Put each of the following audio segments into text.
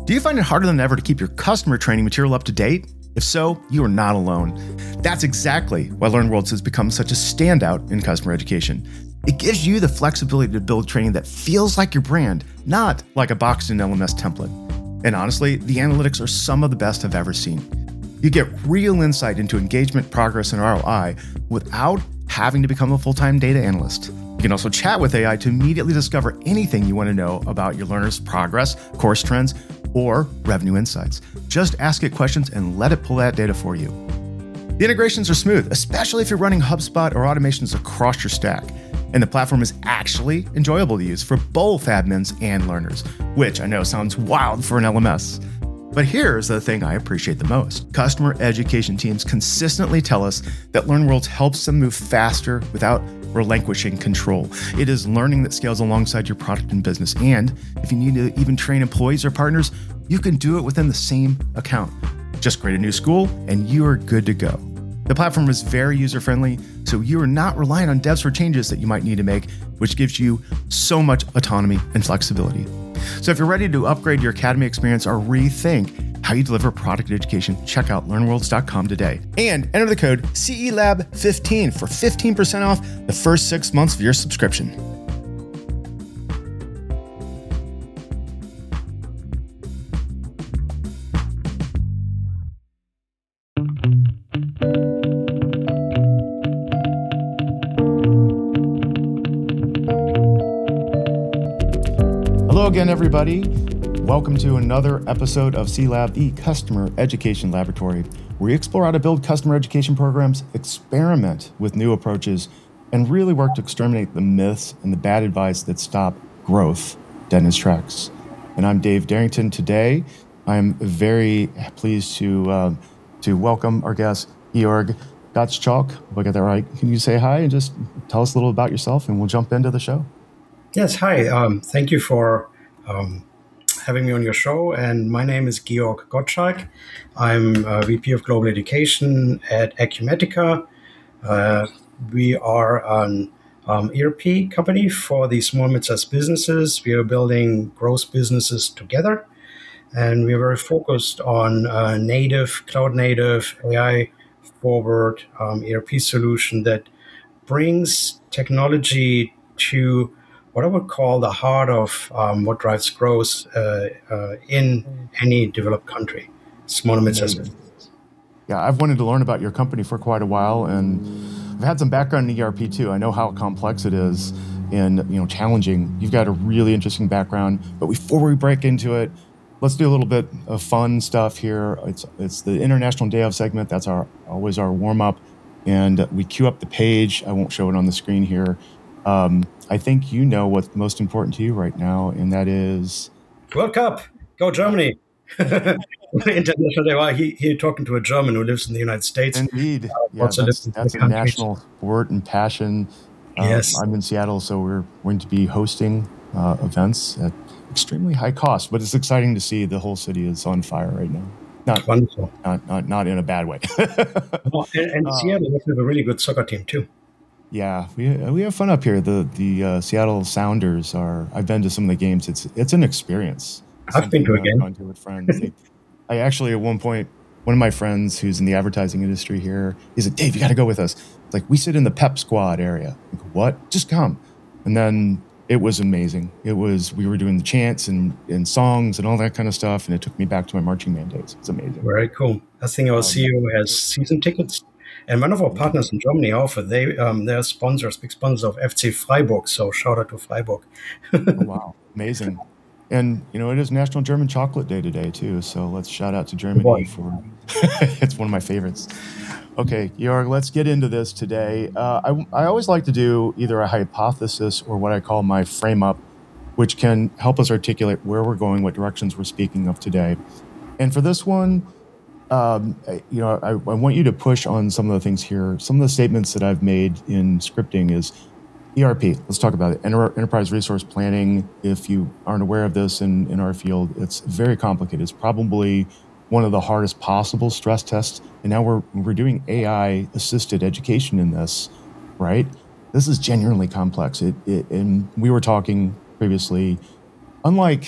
Do you find it harder than ever to keep your customer training material up to date? If so, you are not alone. That's exactly why LearnWorlds has become such a standout in customer education. It gives you the flexibility to build training that feels like your brand, not like a boxed-in LMS template. And honestly, the analytics are some of the best I've ever seen. You get real insight into engagement, progress, and ROI without having to become a full-time data analyst. You can also chat with AI to immediately discover anything you want to know about your learners' progress, course trends, or revenue insights. Just ask it questions and let it pull that data for you. The integrations are smooth, especially if you're running HubSpot or automations across your stack. And the platform is actually enjoyable to use for both admins and learners, which I know sounds wild for an LMS. But here's the thing I appreciate the most. Customer education teams consistently tell us that LearnWorlds helps them move faster without relinquishing control. It is learning that scales alongside your product and business. And if you need to even train employees or partners, you can do it within the same account. Just create a new school and you are good to go. The platform is very user-friendly, so you are not relying on devs for changes that you might need to make, which gives you so much autonomy and flexibility. So if you're ready to upgrade your academy experience or rethink how you deliver product education, check out learnworlds.com today and enter the code CELAB15 for 15% off the first 6 months of your subscription. Hello again, everybody. Welcome to another episode of CLab, the Customer Education Laboratory, where we explore how to build customer education programs, experiment with new approaches, and really work to exterminate the myths and the bad advice that stop growth dead in its tracks. And I'm Dave Darrington. Today, I'm very pleased to welcome our guest, Georg Gottschalk. If I got that right. Can you say hi and just tell us a little about yourself, and we'll jump into the show? Yes, hi. Thank you for having me on your show. And my name is Georg Gottschalk. I'm VP of Global Education at Acumatica. We are an ERP company for the small mid-sized businesses. We are building growth businesses together. And we are very focused on cloud-native, AI-forward ERP solution that brings technology to what I would call the heart of what drives growth in any developed country, small and mid-sized businesses. Yeah, I've wanted to learn about your company for quite a while, and I've had some background in ERP too. I know how complex it is and challenging. You've got a really interesting background, but before we break into it, let's do a little bit of fun stuff here. It's the International Day of segment. That's always our warm-up, and we queue up the page. I won't show it on the screen here. I think you know what's most important to you right now, and that is World Cup. Go Germany! International Day. Well, you're talking to a German who lives in the United States. Indeed, yeah, that's a national sport and passion. Yes, I'm in Seattle, so we're going to be hosting events at extremely high cost, but it's exciting to see the whole city is on fire right now. Not wonderful. Not in a bad way. and Seattle has a really good soccer team too. Yeah, we have fun up here. The Seattle Sounders are. I've been to some of the games. It's an experience. I've been to a game. I've gone to with friends. I actually at one point, one of my friends who's in the advertising industry here, he said, "Dave, you got to go with us." It's like we sit in the pep squad area. I'm like, what? Just come. And then it was amazing. We were doing the chants and songs and all that kind of stuff, and it took me back to my marching band days. It's amazing. Very cool. I think our CEO has season tickets. And one of our partners in Germany, they're sponsors, big sponsors of FC Freiburg. So shout out to Freiburg. Oh, wow. Amazing. And, it is National German Chocolate Day today, too. So let's shout out to Germany for it's one of my favorites. Okay, Georg, let's get into this today. I always like to do either a hypothesis or what I call my frame up, which can help us articulate where we're going, what directions we're speaking of today. And for this one, I want you to push on some of the things here. Some of the statements that I've made in scripting is ERP. Let's talk about it. Enterprise resource planning. If you aren't aware of this in our field, it's very complicated. It's probably one of the hardest possible stress tests. And now we're doing AI assisted education in this, right? This is genuinely complex. And we were talking previously, unlike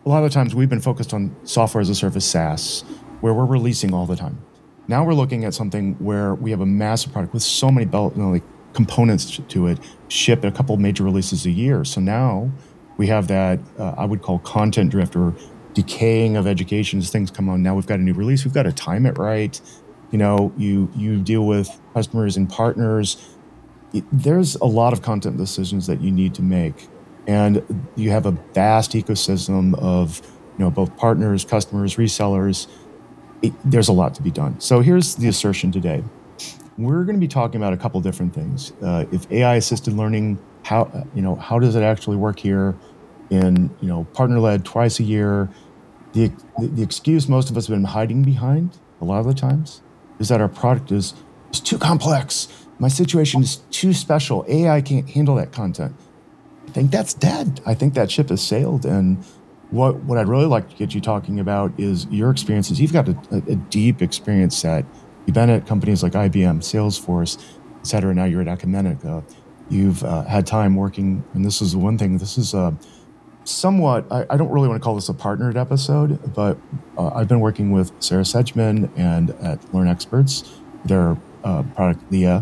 a lot of the times we've been focused on software as a service, SaaS, where we're releasing all the time. Now we're looking at something where we have a massive product with so many components to it, ship a couple major releases a year. So now we have that, I would call content drift or decaying of education as things come on. Now we've got a new release. We've got to time it right. You deal with customers and partners. There's a lot of content decisions that you need to make. And you have a vast ecosystem of both partners, customers, resellers. There's a lot to be done. So here's the assertion today. We're going to be talking about a couple different things. If AI-assisted learning, how does it actually work here? In partner-led twice a year. The excuse most of us have been hiding behind a lot of the times is that our product is too complex. My situation is too special. AI can't handle that content. I think that's dead. I think that ship has sailed. And what I'd really like to get you talking about is your experiences. You've got a deep experience set. You've been at companies like IBM, Salesforce, et cetera. Now you're at Acumatica. You've had time working, and this is one thing. This is somewhat, I don't really want to call this a partnered episode, but I've been working with Sarah Sedgman and at Learn Experts, their product Leah,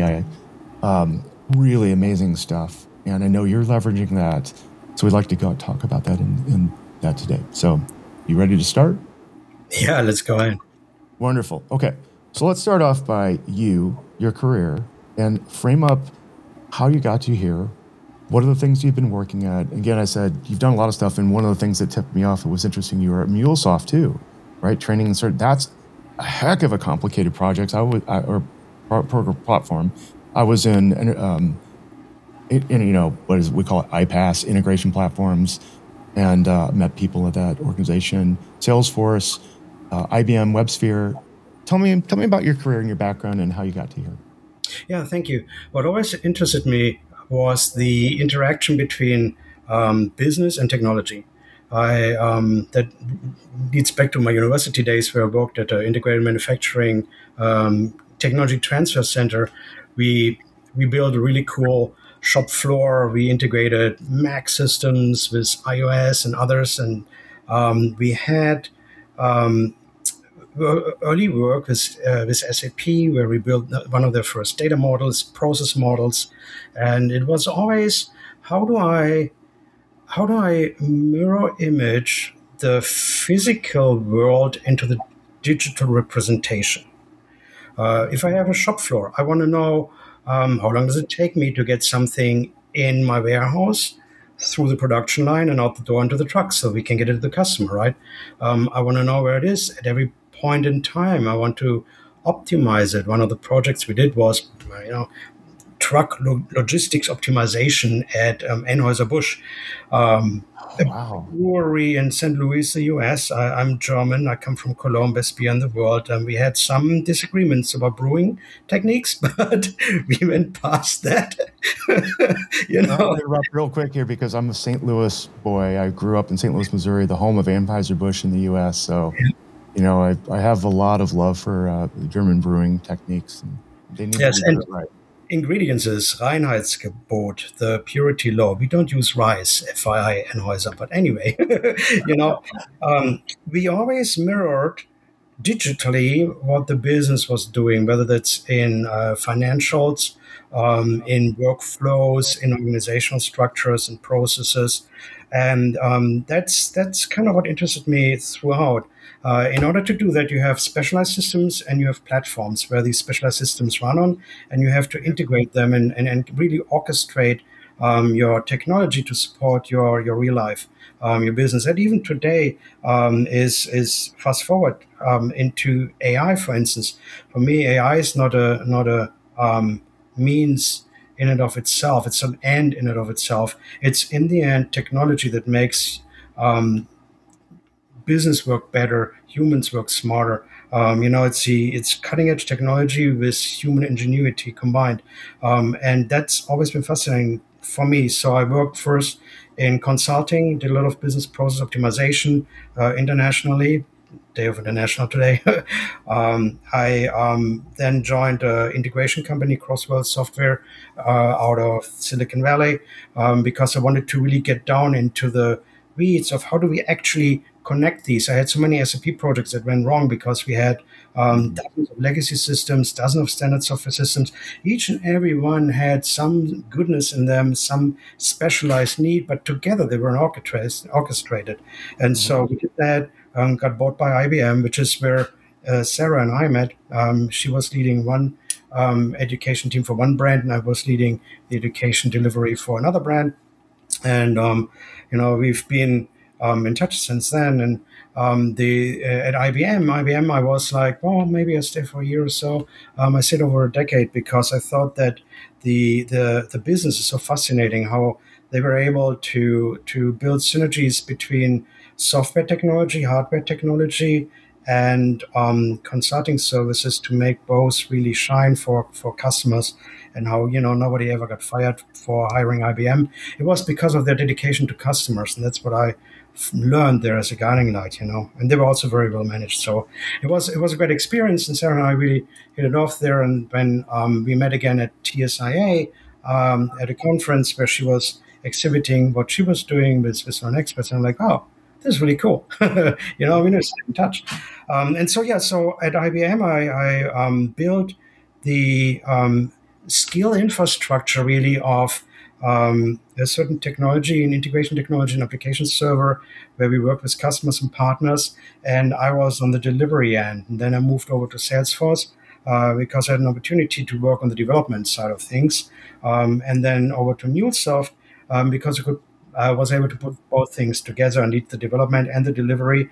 really amazing stuff. And I know you're leveraging that. So we'd like to go talk about that in that today. So you ready to start? Yeah, let's go ahead. Wonderful. Okay. So let's start off by your career, and frame up how you got to here. What are the things you've been working at? Again, I said you've done a lot of stuff, and one of the things that tipped me off, it was interesting, you were at MuleSoft too, right? Training and cert. That's a heck of a complicated project. Or platform. I was in what is we call it iPaaS, integration platforms, and met people at that organization. Salesforce, IBM, WebSphere. Tell me about your career and your background and how you got to here. Yeah, thank you. What always interested me was the interaction between business and technology. That leads back to my university days where I worked at an integrated manufacturing technology transfer center. We built a really cool shop floor. We integrated Mac systems with iOS and others, and we had early work with SAP, where we built one of their first data models, process models, and it was always how do I mirror image the physical world into the digital representation. If I have a shop floor, I want to know how long does it take me to get something in my warehouse through the production line and out the door into the truck so we can get it to the customer, right? I want to know where it is at every point in time. I want to optimize it. One of the projects we did was, truck logistics optimization at Anheuser-Busch. Wow. A brewery in St. Louis, the US. I'm German. I come from Cologne, best beer in the world. And we had some disagreements about brewing techniques, but we went past that. I'll interrupt real quick here because I'm a St. Louis boy. I grew up in St. Louis, Missouri, the home of Anheuser-Busch in the US. So, I have a lot of love for German brewing techniques. And they need to do it right. Ingredients is Reinheitsgebot, the purity law. We don't use rice, FYI, Anheuser, but anyway, we always mirrored digitally what the business was doing, whether that's in financials, in workflows, in organizational structures and processes. And that's kind of what interested me throughout. In order to do that, you have specialized systems and you have platforms where these specialized systems run on, and you have to integrate them and really orchestrate your technology to support your real life, your business. And even today is fast forward into AI, for instance. For me, AI is not a means in and of itself. It's an end in and of itself. It's in the end technology that makes business work better, humans work smarter. It's cutting edge technology with human ingenuity combined, and that's always been fascinating for me. So I worked first in consulting, did a lot of business process optimization internationally. Day of International today. I then joined an integration company, Crosswell Software, out of Silicon Valley, because I wanted to really get down into the weeds of how do we actually connect these. I had so many SAP projects that went wrong because we had dozens of legacy systems, dozens of standard software systems. Each and every one had some goodness in them, some specialized need, but together they were orchestrated. And so we did that, got bought by IBM, which is where Sarah and I met. She was leading one education team for one brand, and I was leading the education delivery for another brand. And we've been in touch since then. And at IBM, I was like, well, maybe I'll stay for a year or so. I stayed over a decade because I thought that the business is so fascinating. How they were able to build synergies between software technology, hardware technology, and consulting services to make both really shine for customers, and how nobody ever got fired for hiring IBM. It was because of their dedication to customers, and that's what I learned there as a guiding light. And they were also very well managed. So it was a great experience, and Sarah and I really hit it off there. And when we met again at TSIA at a conference where she was exhibiting what she was doing with non experts, and I'm like, oh, this is really cool. We need to stay in touch. So at IBM, I built the skill infrastructure really of a certain technology and integration technology and application server where we work with customers and partners. And I was on the delivery end. And then I moved over to Salesforce because I had an opportunity to work on the development side of things. And then over to MuleSoft because I was able to put both things together and lead the development and the delivery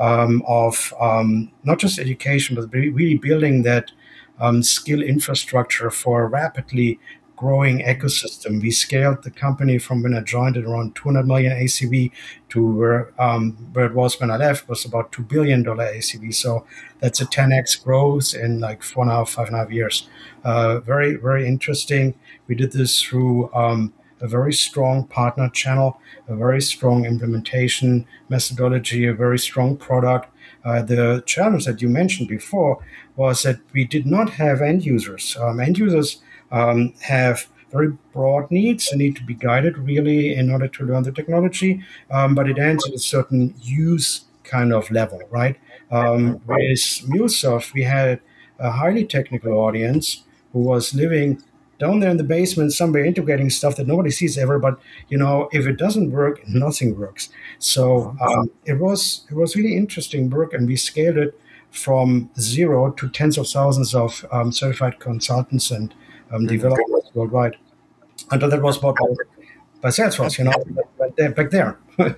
of not just education, but really building that skill infrastructure for a rapidly growing ecosystem. We scaled the company from when I joined at around 200 million ACV to where it was when I left, was about $2 billion ACV. So that's a 10x growth in like 5.5 years. Very, very interesting. We did this through a very strong partner channel, a very strong implementation methodology, a very strong product. The challenge that you mentioned before was that we did not have end users. End users have very broad needs and need to be guided really in order to learn the technology, but it ends at a certain use kind of level, right? With MuleSoft, we had a highly technical audience who was living down there in the basement somewhere integrating stuff that nobody sees ever, but if it doesn't work, nothing works. So it was really interesting work, and we scaled it from 0 to tens of thousands of certified consultants and developers worldwide until that was bought by Salesforce. Back there.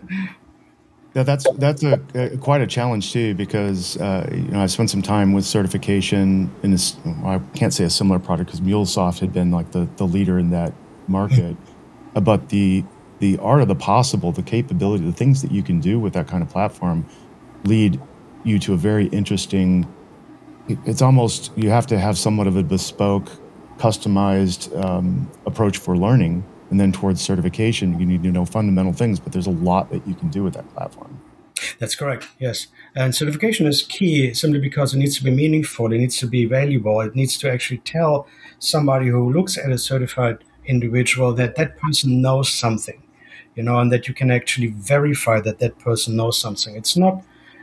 Yeah, that's quite a challenge too, because I spent some time with certification in this. I can't say a similar product because MuleSoft had been like the leader in that market, but the art of the possible, the capability, the things that you can do with that kind of platform, lead you to a very interesting. It's almost you have to have somewhat of a bespoke, customized approach for learning. And then towards certification, you need to know fundamental things, but there's a lot that you can do with that platform. That's correct, yes. And certification is key simply because it needs to be meaningful, it needs to be valuable, it needs to actually tell somebody who looks at a certified individual that that person knows something, and that you can actually verify that that person knows something. It's not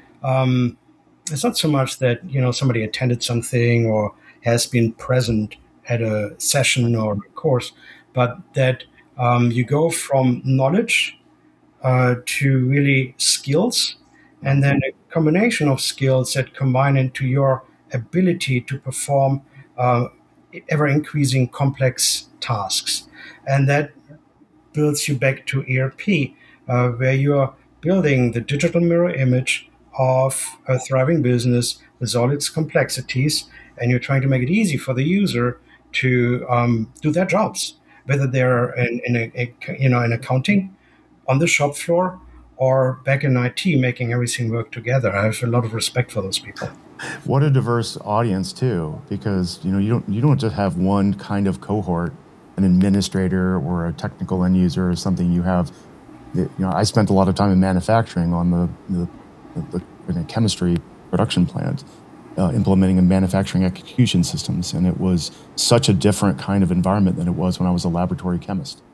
so much that, somebody attended something or has been present at a session or a course, but that you go from knowledge to really skills, and then a combination of skills that combine into your ability to perform ever-increasing complex tasks. And that builds you back to ERP, where you are building the digital mirror image of a thriving business with all its complexities, and you're trying to make it easy for the user to do their jobs, whether they're in accounting, on the shop floor, or back in IT, making everything work together. I have a lot of respect for those people. What a diverse audience too, because you don't just have one kind of cohort, an administrator or a technical end user or something. You have, I spent a lot of time in manufacturing on the chemistry production plant. Implementing and manufacturing execution systems, and it was such a different kind of environment than it was when I was a laboratory chemist.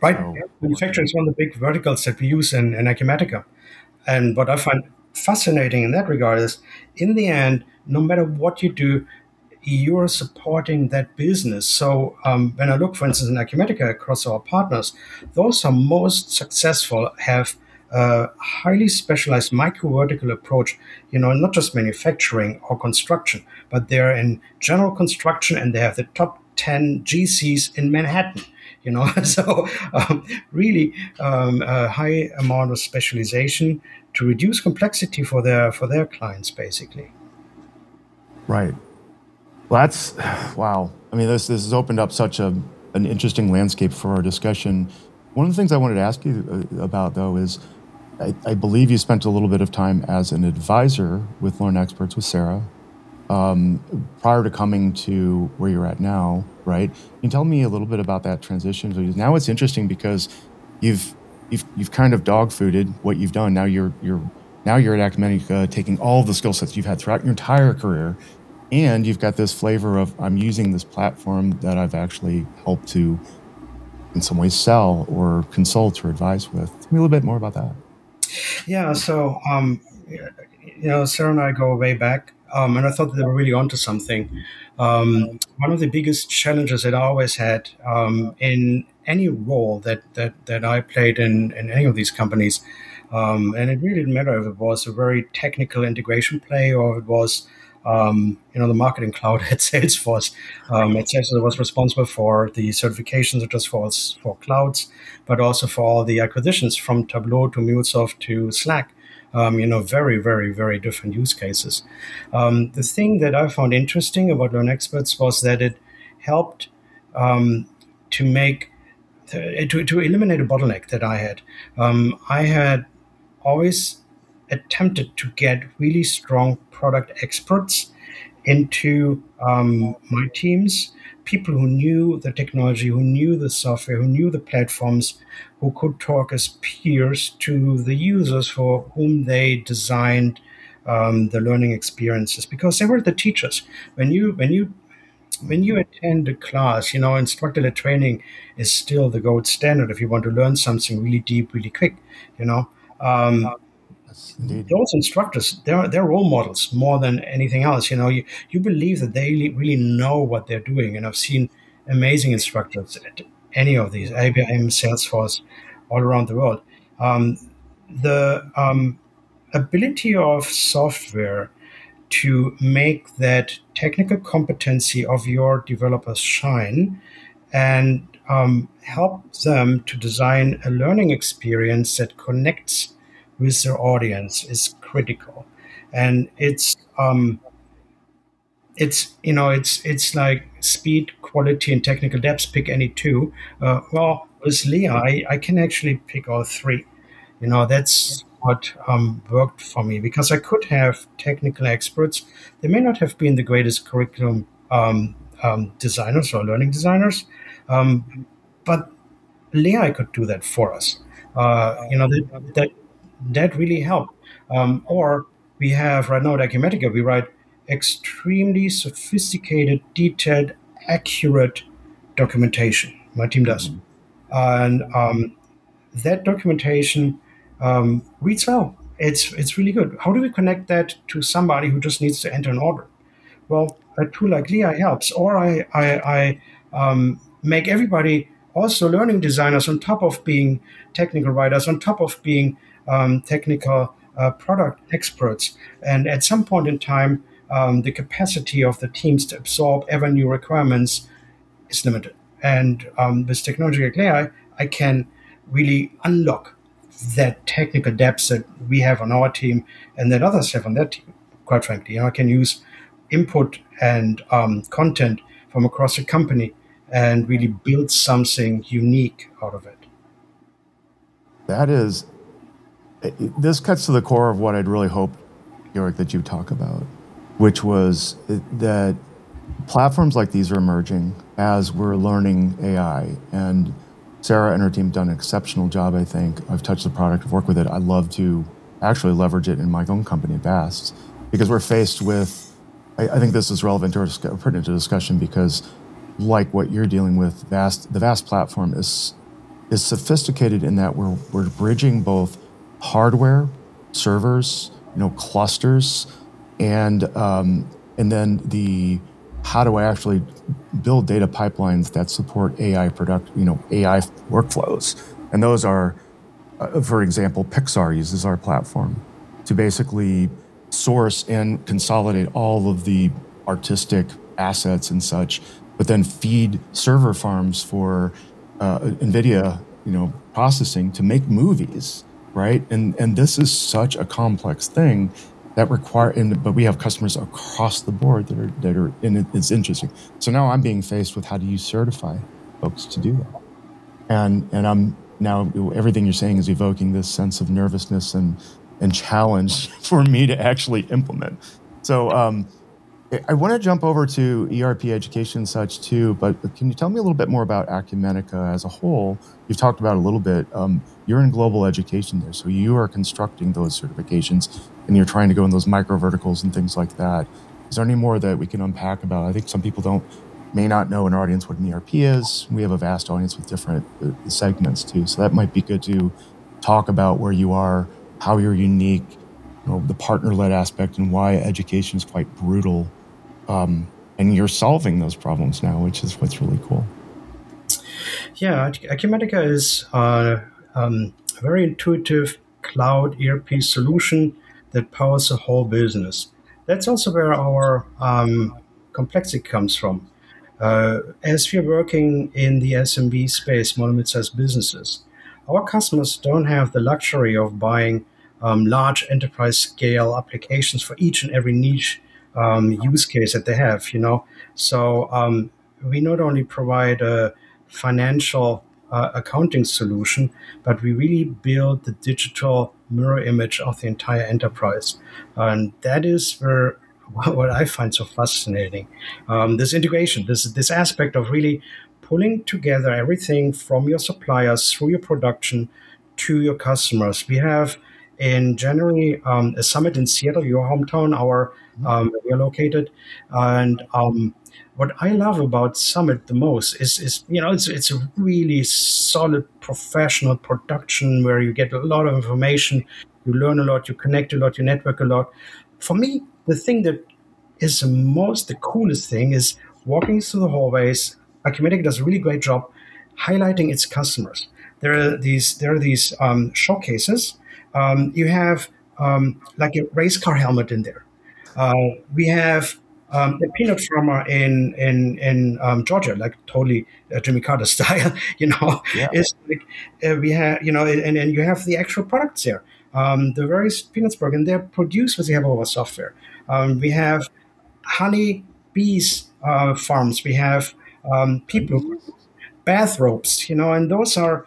Right. So, Manufacturing is one of the big verticals that we use in Acumatica. And what I find fascinating in that regard is, in the end, no matter what you do, you're supporting that business. So when I look, for instance, in Acumatica across our partners, those are most successful have a highly specialized micro vertical approach, not just manufacturing or construction, but they're in general construction and they have the top 10 GCs in Manhattan. So really a high amount of specialization to reduce complexity for their clients, basically. right. Well, that's wow. I mean, this has opened up such an interesting landscape for our discussion. One of the things I wanted to ask you about, though, is I believe you spent a little bit of time as an advisor with Learn Experts with Sarah prior to coming to where you're at now, right? Can you tell me a little bit about that transition? Because now it's interesting because you've kind of dog fooded what you've done. Now you're at Acumatica, taking all of the skill sets you've had throughout your entire career, and you've got this flavor of I'm using this platform that I've actually helped to, in some ways, sell or consult or advise with. Tell me a little bit more about that. Yeah. So, Sarah and I go way back, and I thought they were really onto something. One of the biggest challenges that I always had in any role that I played in any of these companies, and it really didn't matter if it was a very technical integration play or if it was the marketing cloud at Salesforce. Salesforce was responsible for the certifications, not just for clouds, but also for all the acquisitions from Tableau to MuleSoft to Slack. Very, very, very different use cases. The thing that I found interesting about Learn Experts was that it helped to eliminate a bottleneck that I had. I had always attempted to get really strong product experts into my teams, people who knew the technology, who knew the software, who knew the platforms, who could talk as peers to the users for whom they designed the learning experiences, because they were the teachers. When you attend a class, instructor-led training is still the gold standard if you want to learn something really deep, really quick. Yes, indeed. Those instructors, they're role models more than anything else. You believe that they really know what they're doing. And I've seen amazing instructors at any of these, IBM, Salesforce, all around the world. The ability of software to make that technical competency of your developers shine and help them to design a learning experience that connects with their audience is critical. And it's like speed, quality, and technical depth. Pick any two. Well, with Leah, I can actually pick all three. That's what worked for me, because I could have technical experts. They may not have been the greatest curriculum designers or learning designers, but Leah could do that for us. That really helped. Or we have right now at Acumatica, we write extremely sophisticated, detailed, accurate documentation. My team does. And that documentation reads well. It's really good. How do we connect that to somebody who just needs to enter an order? Well, a tool like Leah helps. Or I make everybody also learning designers on top of being technical writers, on top of being technical product experts. And at some point in time, the capacity of the teams to absorb ever new requirements is limited. And with technology like AI, I can really unlock that technical depth that we have on our team and that others have on their team, quite frankly. I can use input and content from across the company and really build something unique out of it. This cuts to the core of what I'd really hoped, Georg, that you talk about, which was that platforms like these are emerging as we're learning AI. And Sarah and her team have done an exceptional job, I think. I've touched the product, I've worked with it. I love to actually leverage it in my own company, Vast, because we're faced with, I think this is relevant or pertinent to discussion because like what you're dealing with, the Vast platform is is sophisticated in that we're bridging both hardware, servers, clusters, and then the how do I actually build data pipelines that support AI AI workflows, and those are, for example, Pixar uses our platform to basically source and consolidate all of the artistic assets and such, but then feed server farms for NVIDIA, processing to make movies, right? And this is such a complex thing that but we have customers across the board that are, and it's interesting. So now I'm being faced with how do you certify folks to do that? And I'm now, everything you're saying is evoking this sense of nervousness and challenge for me to actually implement. So I want to jump over to ERP education and such too, but can you tell me a little bit more about Acumatica as a whole? You've talked about it a little bit. You're in global education there, so you are constructing those certifications and you're trying to go in those micro verticals and things like that. Is there any more that we can unpack about? I think some people may not know in our audience what an ERP is. We have a vast audience with different segments too, so that might be good to talk about where you are, how you're unique, the partner-led aspect, and why education is quite brutal. And you're solving those problems now, which is what's really cool. Yeah, Acumatica is a very intuitive cloud ERP solution that powers the whole business. That's also where our complexity comes from. As we're working in the SMB space, small and mid-sized businesses, our customers don't have the luxury of buying large enterprise scale applications for each and every niche use case that they have, So we not only provide a financial accounting solution, but we really build the digital mirror image of the entire enterprise. And that is where what I find so fascinating. This integration, this aspect of really pulling together everything from your suppliers through your production to your customers. We have in January a summit in Seattle, your hometown, where we are located, and what I love about Summit the most is it's a really solid professional production where you get a lot of information, you learn a lot, you connect a lot, you network a lot. For me, the thing that is the coolest thing is walking through the hallways. Acumatica does a really great job highlighting its customers. There are these showcases. You have like a race car helmet in there. We have a peanut farmer in Georgia, like totally Jimmy Carter style. Yeah. It's like we have and you have the actual products there. The various peanutsburg, and they're produced with the help of our software. We have honey bees farms. We have people who bathrobes, and those are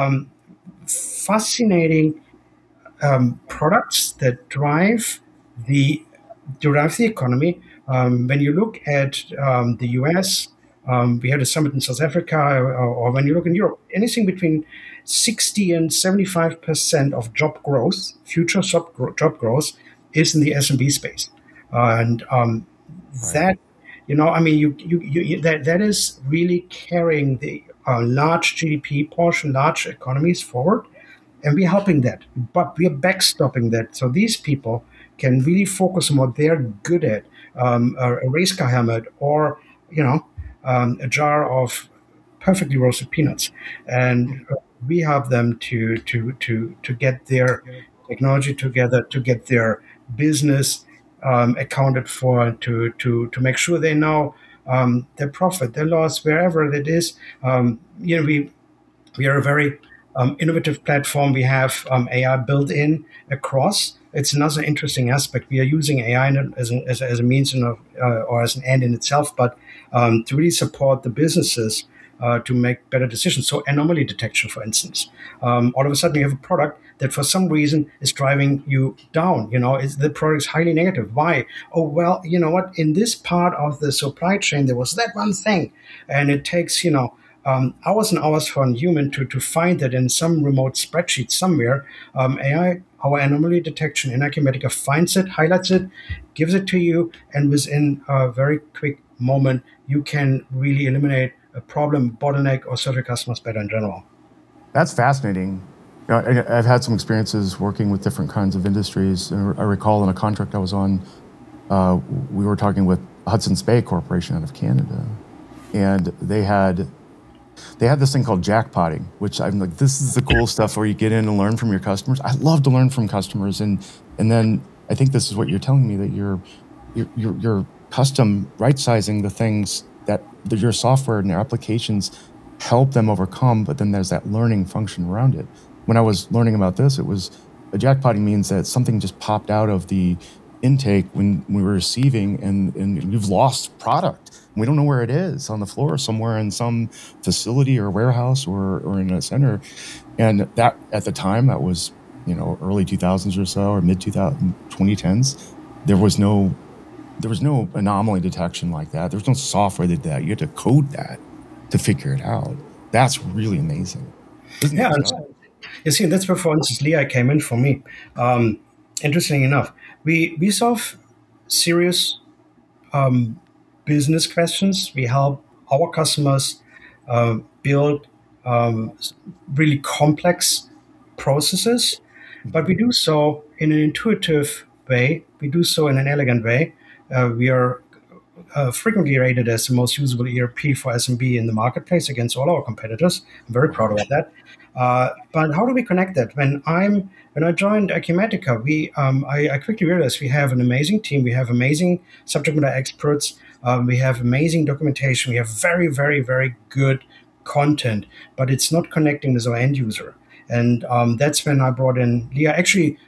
fascinating products that drive the economy. When you look at the US, we had a summit in South Africa, or when you look in Europe, anything between 60 and 75% of job growth, future job growth, is in the SMB space, and that that is really carrying the large GDP portion, large economies forward, and we're helping that, but we're backstopping that, so these people can really focus on what they're good at, a race car helmet, or a jar of perfectly roasted peanuts, and we help them to get their technology together, to get their business accounted for, to make sure they know their profit, their loss, wherever it is. We are a very innovative platform. We have AI built in across. It's another interesting aspect. We are using AI as a means or as an end in itself, but to really support the businesses to make better decisions. So anomaly detection, for instance. All of a sudden, you have a product that for some reason is driving you down. The product is highly negative. Why? Oh, well, you know what? In this part of the supply chain, there was that one thing, and it takes hours and hours for a human to find that in some remote spreadsheet somewhere. AI, our anomaly detection in Acumatica, finds it, highlights it, gives it to you, and within a very quick moment, you can really eliminate a problem, bottleneck, or serve your customers better in general. That's fascinating. I've had some experiences working with different kinds of industries. I recall in a contract I was on, we were talking with Hudson's Bay Corporation out of Canada, and they had this thing called jackpotting, which I'm like, this is the cool stuff where you get in and learn from your customers. I love to learn from customers, and then I think this is what you're telling me, that you're custom right sizing the things that your software and your applications help them overcome, but then there's that learning function around it. When I was learning about this, it was a jackpotting means that something just popped out of the intake when we were receiving, and you've lost product. We don't know where it is, on the floor somewhere in some facility or warehouse or in a center. And that at the time, that was early 2000s or so, or mid 2010s. There was no anomaly detection like that. There was no software that did that. You had to code that to figure it out. That's really amazing. Yeah, you see, that's where, for instance, Lehigh came in for me. Interesting enough, we solve serious business questions. We help our customers build really complex processes, but we do so in an intuitive way. We do so in an elegant way. We are frequently rated as the most usable ERP for SMB in the marketplace against all our competitors. I'm very proud about that. But how do we connect that? When I joined Acumatica, I quickly realized we have an amazing team. We have amazing subject matter experts. We have amazing documentation. We have very, very, very good content, but it's not connecting with our end user. And that's when I brought in Leah. Actually,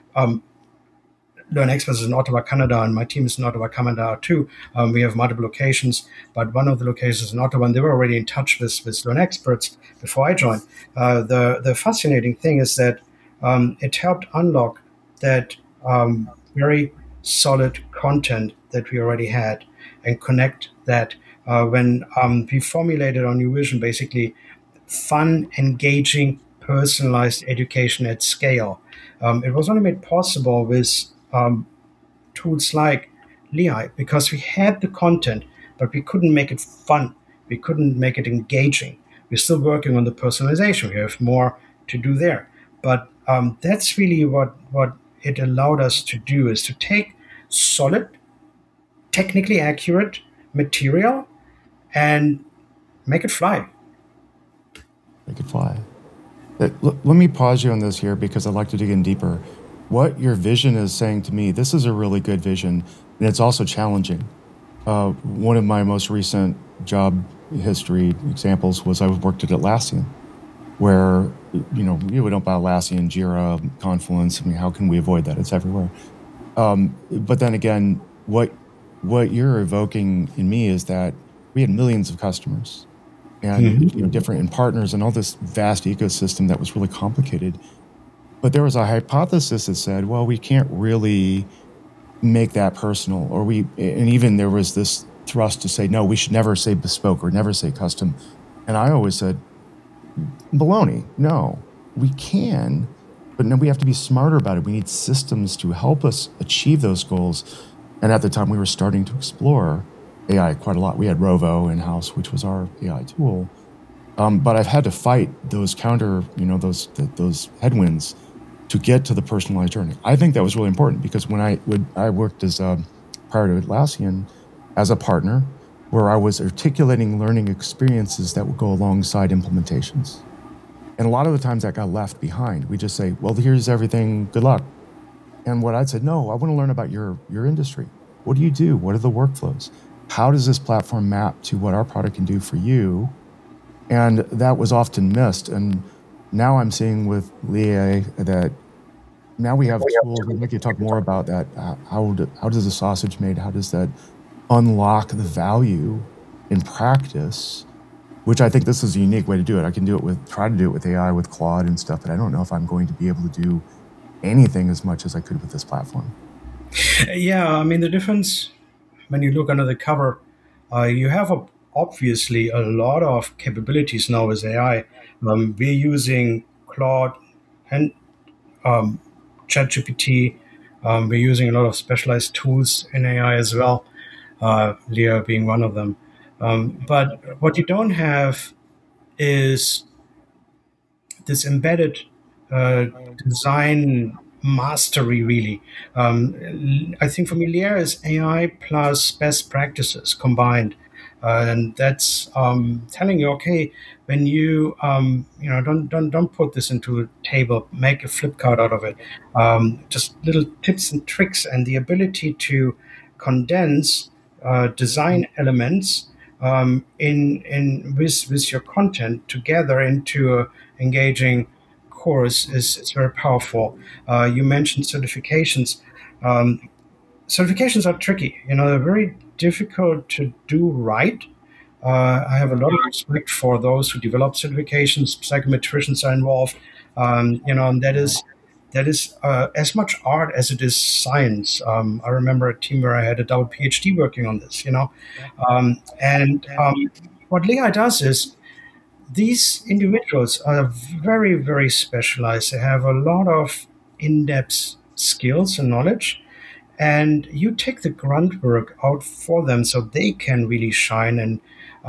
Learn Experts is in Ottawa, Canada, and my team is in Ottawa, Canada too. We have multiple locations, but one of the locations is in Ottawa, and they were already in touch with Learn Experts before I joined. The fascinating thing is that it helped unlock that very solid content that we already had and connect that when we formulated our new vision, basically fun, engaging, personalized education at scale. It was only made possible with tools like Lehigh because we had the content, but we couldn't make it fun. We couldn't make it engaging. We're still working on the personalization. We have more to do there. But that's really what it allowed us to do, is to take solid, technically accurate material and make it fly. Make it fly. Let me pause you on this here because I'd like to dig in deeper. What your vision is saying to me, this is a really good vision, and it's also challenging. One of my most recent job history examples was I worked at Atlassian, where you would know about Atlassian, Jira, Confluence. I mean, how can we avoid that? It's everywhere. But then again, what you're evoking in me is that we had millions of customers and different partners and all this vast ecosystem that was really complicated. But there was a hypothesis that said, well, we can't really make that personal, and even there was this thrust to say, no, we should never say bespoke or never say custom. And I always said, baloney, no, we can, but no, we have to be smarter about it. We need systems to help us achieve those goals. And at the time we were starting to explore AI quite a lot. We had Rovo in-house, which was our AI tool. But I've had to fight those those headwinds to get to the personalized journey. I think that was really important because when I worked as prior to Atlassian as a partner, where I was articulating learning experiences that would go alongside implementations. And a lot of the times that got left behind. We just say, well, here's everything, good luck. And what I'd said, no, I want to learn about your industry. What do you do? What are the workflows? How does this platform map to what our product can do for you? And that was often missed. And now I'm seeing with Lehigh that now we have tools. We'd like to talk more about that. How does the sausage made? How does that unlock the value in practice? Which I think this is a unique way to do it. I can try to do it with AI, with Claude and stuff, but I don't know if I'm going to be able to do anything as much as I could with this platform. Yeah, I mean, the difference when you look under the cover, you have obviously a lot of capabilities now with AI. We're using Claude and ChatGPT. We're using a lot of specialized tools in AI as well, Leo being one of them. But what you don't have is this embedded design mastery, really. I think for me, Lear is AI plus best practices combined. And that's telling you, okay, when you don't put this into a table, make a flip chart out of it. Just little tips and tricks, and the ability to condense design elements in with your content together into a engaging course is very powerful. You mentioned certifications. Certifications are tricky. They're very difficult to do right. I have a lot of respect for those who develop certifications. Psychometricians are involved. And that is as much art as it is science. I remember a team where I had a double PhD working on this. What Lear does is these individuals are very, very specialized. They have a lot of in-depth skills and knowledge, and you take the grunt work out for them so they can really shine and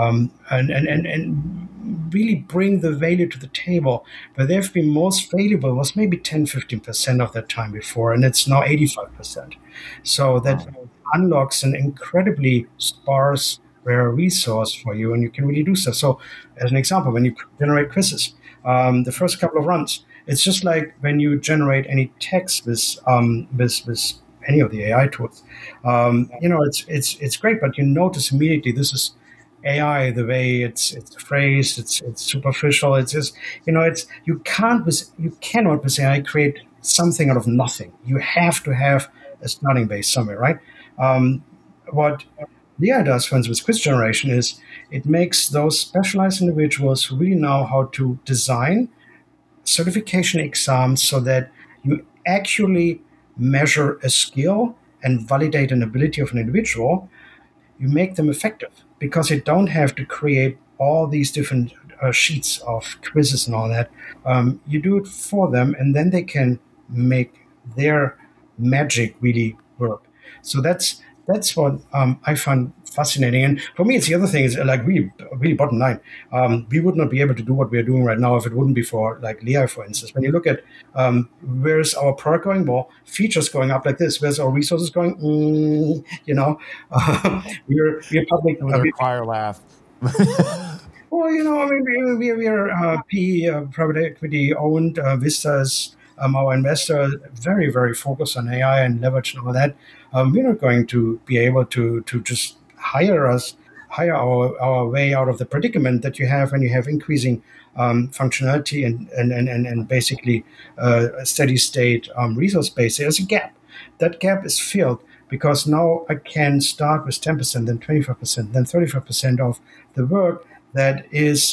really bring the value to the table. Where they've been most valuable was maybe 10-15% of their time before, and it's now 85%. So that unlocks an incredibly sparse, rare resource for you, and you can really do so. So, as an example, when you generate quizzes, the first couple of runs, it's just like when you generate any text with any of the AI tools. It's great, but you notice immediately this is AI, the way it's phrased, it's superficial. It's just, you cannot with AI create something out of nothing. You have to have a starting base somewhere, right? What Lear does, for instance, with quiz generation is it makes those specialized individuals who really know how to design certification exams so that you actually measure a skill and validate an ability of an individual. You make them effective because you don't have to create all these different sheets of quizzes and all that. You do it for them, and then they can make their magic really work. So that's what I find fascinating. And for me, it's the other thing is like really, really bottom line. We would not be able to do what we are doing right now if it wouldn't be for like Lear, for instance. When you look at where's our product going, well, features going up like this. Where's our resources going? We're public. Choir laugh. Well, we are PE, private equity owned. Vista is our investor, very, very focused on AI and leverage and all that. We're not going to be able to just hire our way out of the predicament that you have when you have increasing functionality and basically a steady state resource base. There's a gap. That gap is filled because now I can start with 10%, then 25%, then 35% of the work that is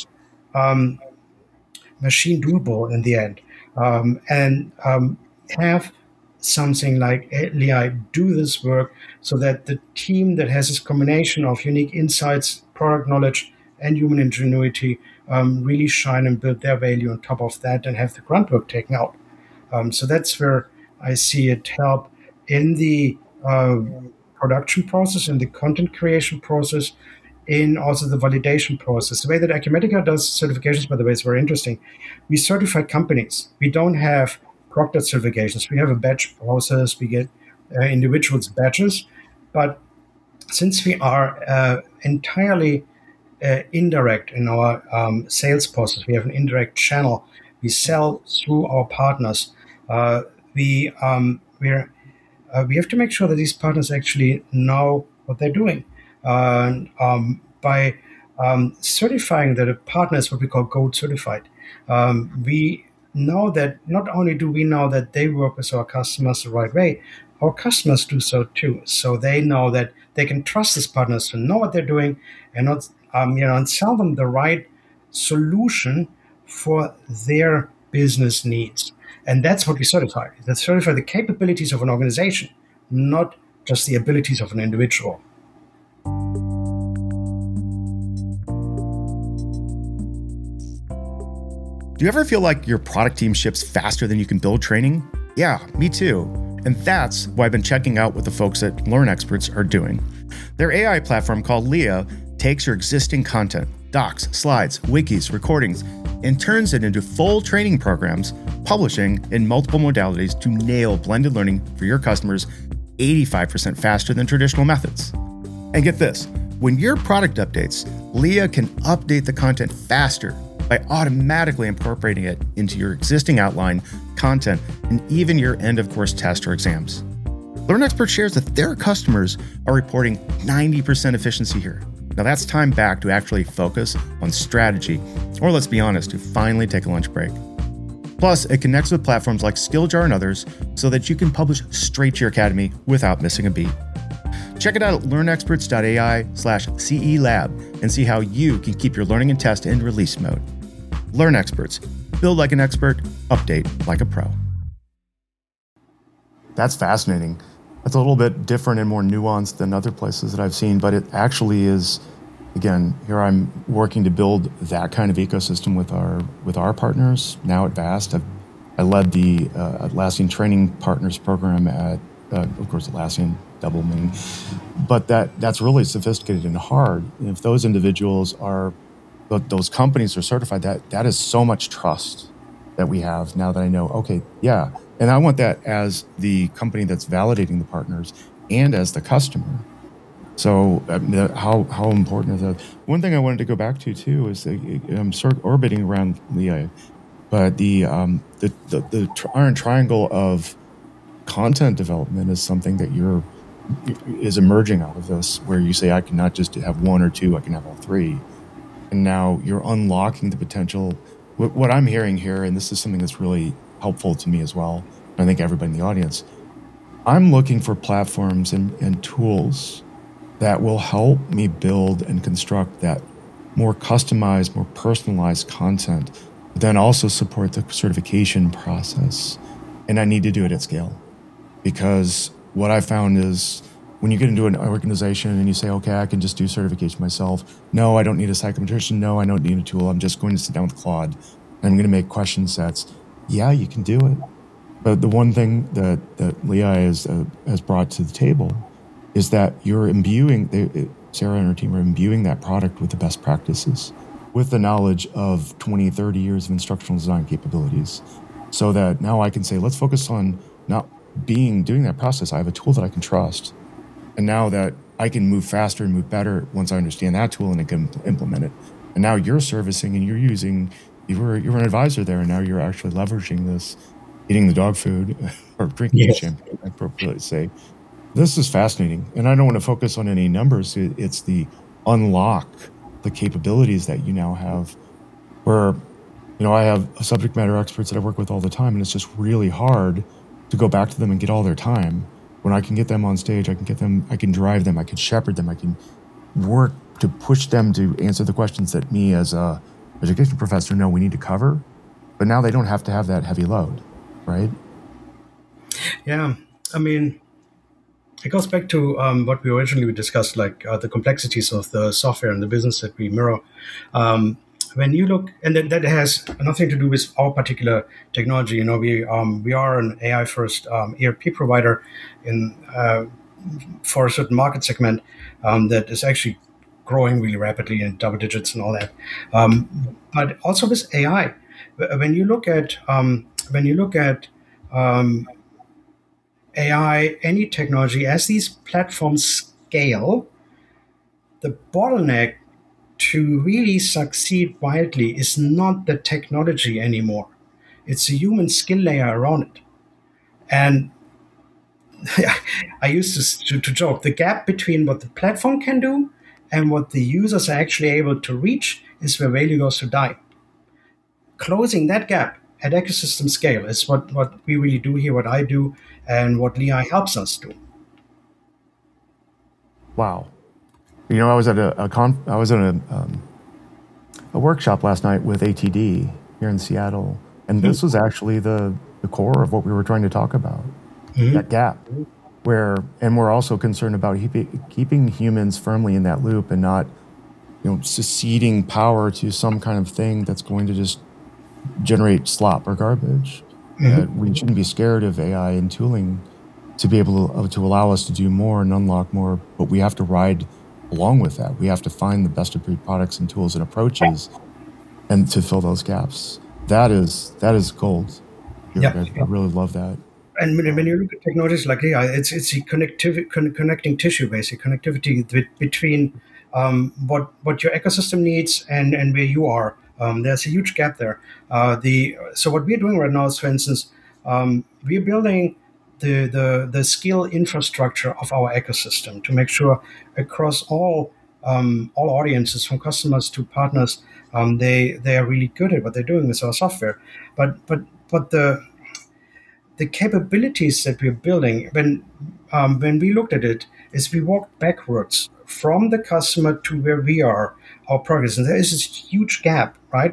machine doable in the end. And have something like Lear do this work so that the team that has this combination of unique insights, product knowledge, and human ingenuity really shine and build their value on top of that and have the grunt work taken out. So that's where I see it help in the production process, in the content creation process, in also the validation process. The way that Acumatica does certifications, by the way, is very interesting. We certify companies. We don't have proctored certifications. We have a badge process. We get individuals' badges. But since we are entirely indirect in our sales process, we have an indirect channel. We sell through our partners. We have to make sure that these partners actually know what they're doing. By certifying that a partner is what we call gold certified, we know that not only do we know that they work with our customers the right way, our customers do so too. So they know that they can trust these partners to know what they're doing and not, and sell them the right solution for their business needs. And that's what we certify. That certify the capabilities of an organization, not just the abilities of an individual. Do you ever feel like your product team ships faster than you can build training? Yeah, me too. And that's why I've been checking out what the folks at LearnExperts are doing. Their AI platform called Leah takes your existing content, docs, slides, wikis, recordings, and turns it into full training programs, publishing in multiple modalities to nail blended learning for your customers 85% faster than traditional methods. And get this, when your product updates, Leah can update the content faster by automatically incorporating it into your existing outline, content, and even your end-of-course test or exams. LearnExpert shares that their customers are reporting 90% efficiency here. Now that's time back to actually focus on strategy, or let's be honest, to finally take a lunch break. Plus, it connects with platforms like Skilljar and others so that you can publish straight to your academy without missing a beat. Check it out at learnexperts.ai/CE-Lab and see how you can keep your learning and test in release mode. LearnExperts. Build like an expert, update like a pro. That's fascinating. It's a little bit different and more nuanced than other places that I've seen, but it actually is, again, here I'm working to build that kind of ecosystem with our partners. Now at VAST, I led the Atlassian Training Partners program at, of course, Atlassian, double meaning, but that's really sophisticated and hard. And if those individuals are, those companies are certified, that is so much trust that we have now that I know, okay, yeah. And I want that as the company that's validating the partners and as the customer. So how important is that? One thing I wanted to go back to too is I'm sort of orbiting around Leah, but the iron triangle of content development is something that is emerging out of this, where you say I can not just have one or two, I can have all three, and now you're unlocking the potential. What I'm hearing here, and this is something that's really helpful to me as well, I think everybody in the audience, I'm looking for platforms and tools that will help me build and construct that more customized, more personalized content, but then also support the certification process. And I need to do it at scale, because what I found is when you get into an organization and you say, okay, I can just do certification myself. No, I don't need a psychometrician. No, I don't need a tool. I'm just going to sit down with Claude and I'm going to make question sets. Yeah, you can do it. But the one thing that Leah has brought to the table is that you're imbuing, Sarah and her team are imbuing that product with the best practices, with the knowledge of 20, 30 years of instructional design capabilities. So that now I can say, let's focus on not doing that process. I have a tool that I can trust. And now that I can move faster and move better once I understand that tool and I can implement it. And now you're servicing and you're an advisor there, and now you're actually leveraging this, eating the dog food or drinking the champagne, I appropriately say. This is fascinating. And I don't want to focus on any numbers. It's the unlock the capabilities that you now have, where, I have subject matter experts that I work with all the time, and it's just really hard to go back to them and get all their time. When I can get them on stage, I can drive them, I can shepherd them, I can work to push them to answer the questions that me as a education professor know we need to cover. But now they don't have to have that heavy load, right? Yeah, I mean, it goes back to what we originally discussed, like the complexities of the software and the business that we mirror. When you look, and that has nothing to do with our particular technology. We are an AI-first ERP provider for a certain market segment that is actually growing really rapidly in double digits and all that. But also with AI, when you look at AI, any technology, as these platforms scale, the bottleneck to really succeed widely is not the technology anymore. It's a human skill layer around it. And I used to joke, the gap between what the platform can do and what the users are actually able to reach is where value goes to die. Closing that gap at ecosystem scale is what we really do here, what I do, and what Leah helps us do. Wow. I was at a workshop last night with ATD here in Seattle, and this was actually the core of what we were trying to talk about, that gap, and we're also concerned about keeping humans firmly in that loop and not, ceding power to some kind of thing that's going to just generate slop or garbage. We shouldn't be scared of AI and tooling to be able to allow us to do more and unlock more, but we have to ride along with that, we have to find the best of breed products and tools and approaches, and to fill those gaps. That is gold. Yeah. I really love that. And when you look at technologies like AI, it's the connecting tissue, basic connectivity between what your ecosystem needs and where you are. There's a huge gap there. So what we're doing right now is, for instance, we're building the skill infrastructure of our ecosystem to make sure across all audiences, from customers to partners, they are really good at what they're doing with our software. But the capabilities that we're building, when we looked at it, is we walked backwards from the customer to where we are, our progress, and there is this huge gap, right?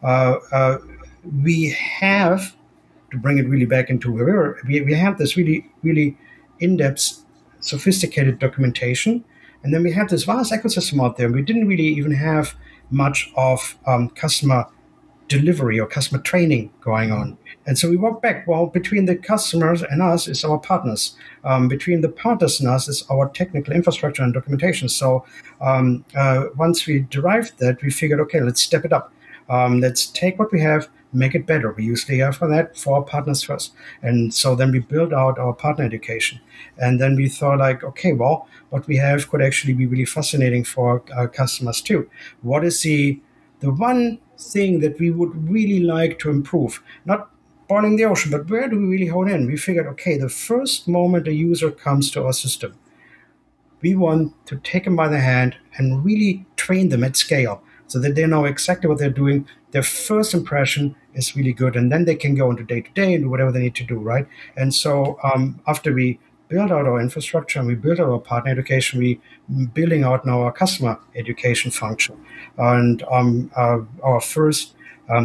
We have to bring it really back into where we were. We have this really in-depth, sophisticated documentation, and then we have this vast ecosystem out there. We didn't really even have much of customer delivery or customer training going on. And so we walk back. Well, between the customers and us is our partners. Between the partners and us is our technical infrastructure and documentation. So once we derived that, we figured, okay, let's step it up. Let's take what we have, make it better. We use AI for that, for our partners first. And so then we build out our partner education. And then we thought like, okay, well, what we have could actually be really fascinating for our customers too. What is the one thing that we would really like to improve? Not boiling the ocean, but where do we really hone in? We figured, okay, the first moment a user comes to our system, we want to take them by the hand and really train them at scale so that they know exactly what they're doing. Their first impression is really good, and then they can go into day-to-day and do whatever they need to do, right? And so after we build out our infrastructure and we build out our partner education, we building out now our customer education function. And our first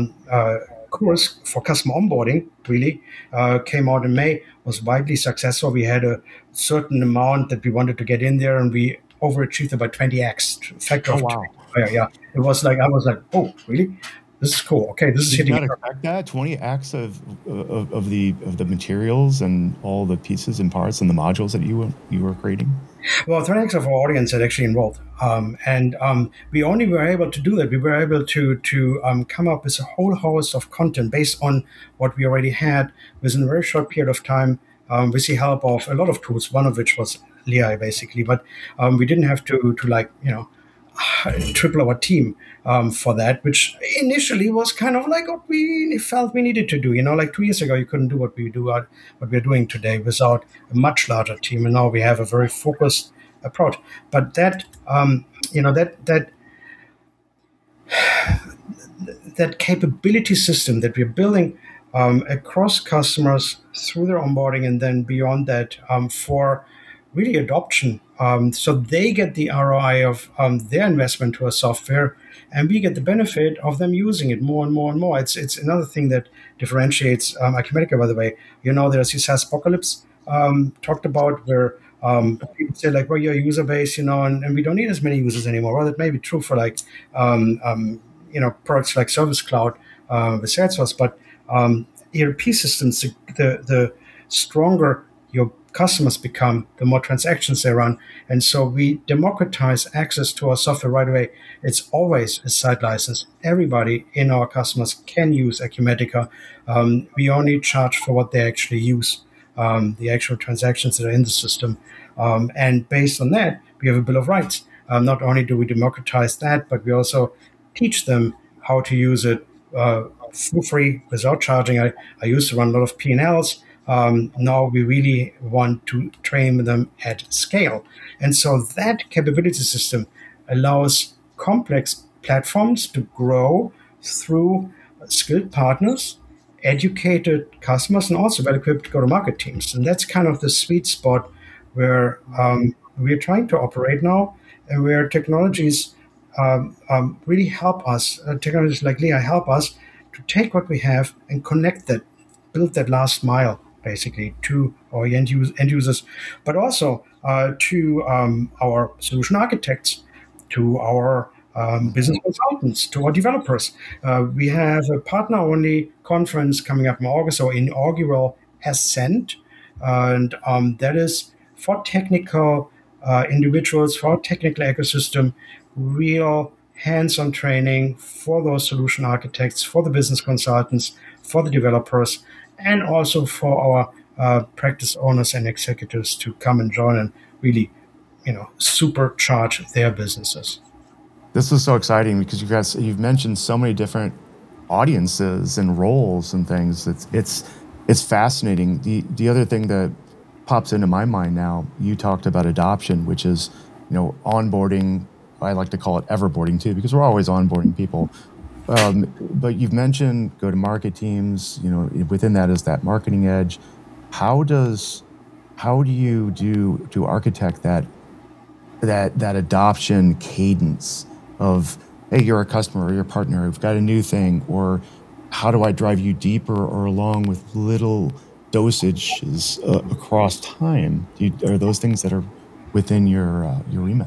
course for customer onboarding really came out in May, was widely successful. We had a certain amount that we wanted to get in there, and we overachieved about 20x factor of 20. Yeah. It was like, I was like, oh, really? This is cool. Okay, this is hitting. Did you not expect that 20x of the materials and all the pieces and parts and the modules that you were creating? Well, 20x of our audience had actually enrolled, and we only were able to do that. We were able to come up with a whole host of content based on what we already had within a very short period of time, with the help of a lot of tools. One of which was Lea, basically, but we didn't have to triple our team for that, which initially was kind of like what we felt we needed to do. Like 2 years ago, you couldn't do what we're doing today without a much larger team, and now we have a very focused approach. But that capability system that we're building across customers through their onboarding, and then beyond that for really adoption, so they get the ROI of their investment to a software, and we get the benefit of them using it more and more and more. It's another thing that differentiates Acumatica, by the way. There's the SaaS apocalypse talked about, where people say like, well, your user base, and we don't need as many users anymore. Well, that may be true for like products like Service Cloud with Salesforce, but ERP systems, the stronger your customers become, the more transactions they run. And so we democratize access to our software right away. It's always a site license. Everybody in our customers can use Acumatica. We only charge for what they actually use, the actual transactions that are in the system. And based on that, we have a Bill of Rights. Not only do we democratize that, but we also teach them how to use it for free without charging. I used to run a lot of P&Ls. Now we really want to train them at scale. And so that capability system allows complex platforms to grow through skilled partners, educated customers, and also well-equipped go-to-market teams. And that's kind of the sweet spot where we're trying to operate now, and where technologies really help us. Technologies like Lea help us to take what we have and connect that, build that last mile, basically, to our end users, but also to our solution architects, to our business consultants, to our developers. We have a partner-only conference coming up in August, or inaugural Ascent, and that is for technical individuals, for our technical ecosystem, real hands-on training for those solution architects, for the business consultants, for the developers, and also for our practice owners and executives to come and join and really, supercharge their businesses. This is so exciting because you've mentioned so many different audiences and roles and things. It's fascinating. The other thing that pops into my mind now, you talked about adoption, which is, onboarding. I like to call it everboarding too, because we're always onboarding people. But you've mentioned go-to-market teams. Within that is that marketing edge. How do you to architect that adoption cadence of, hey, you're a customer or you're a partner, we've got a new thing, or how do I drive you deeper or along with little dosages across time? Are those things that are within your remit?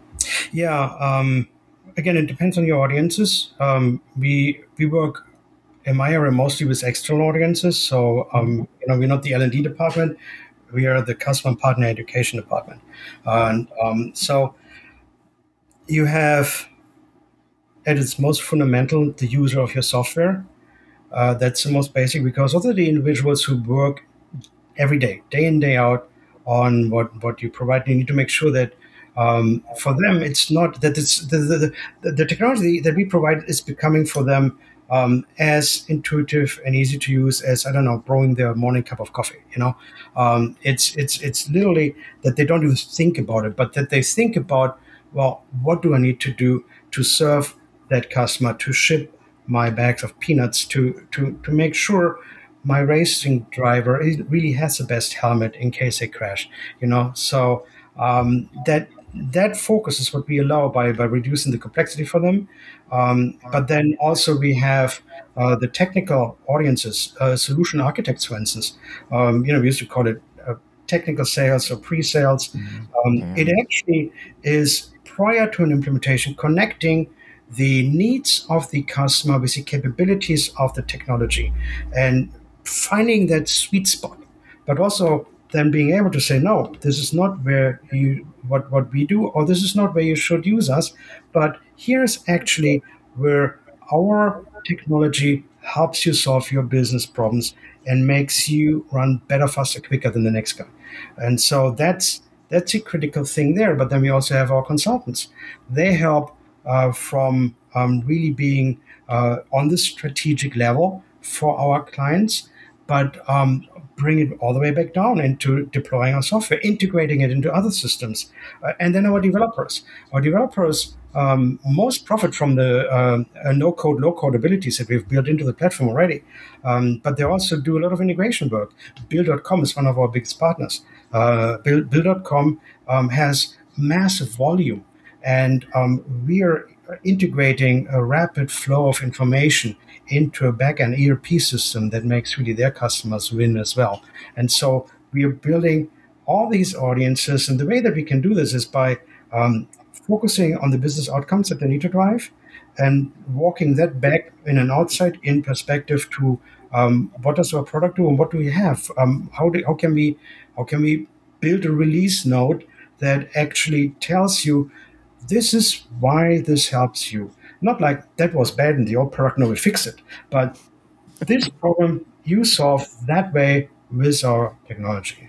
Yeah. Again, it depends on your audiences. We work in my area mostly with external audiences. So, we're not the L&D department. We are the customer partner education department. And so you have, at its most fundamental, the user of your software. That's the most basic, because those are the individuals who work every day in, day out, on what you provide. You need to make sure that for them, it's not that it's the technology that we provide is becoming for them as intuitive and easy to use as, I don't know, brewing their morning cup of coffee. It's literally that they don't even think about it, but that they think about, well, what do I need to do to serve that customer, to ship my bags of peanuts, to make sure my racing driver really has the best helmet in case they crash. So that focus is what we allow by reducing the complexity for them. But then also we have the technical audiences, solution architects, for instance. We used to call it technical sales or pre-sales. It actually is, prior to an implementation, connecting the needs of the customer with the capabilities of the technology and finding that sweet spot, but also then being able to say, no, this is not where what we do, or this is not where you should use us, but here's actually where our technology helps you solve your business problems and makes you run better, faster, quicker than the next guy. And so that's a critical thing there. But then we also have our consultants. They help from really being on the strategic level for our clients, but bring it all the way back down into deploying our software, integrating it into other systems. And then our developers. Our developers most profit from the no-code, low-code abilities that we've built into the platform already. But they also do a lot of integration work. Bill.com is one of our biggest partners. Bill.com has massive volume. And we are integrating a rapid flow of information into a back-end ERP system that makes really their customers win as well. And so we are building all these audiences. And the way that we can do this is by focusing on the business outcomes that they need to drive and walking that back in an outside-in perspective to what does our product do and what do we have? How can we build a release note that actually tells you this is why this helps you. Not like that was bad in the old product, no, we fix it. But this problem you solve that way with our technology.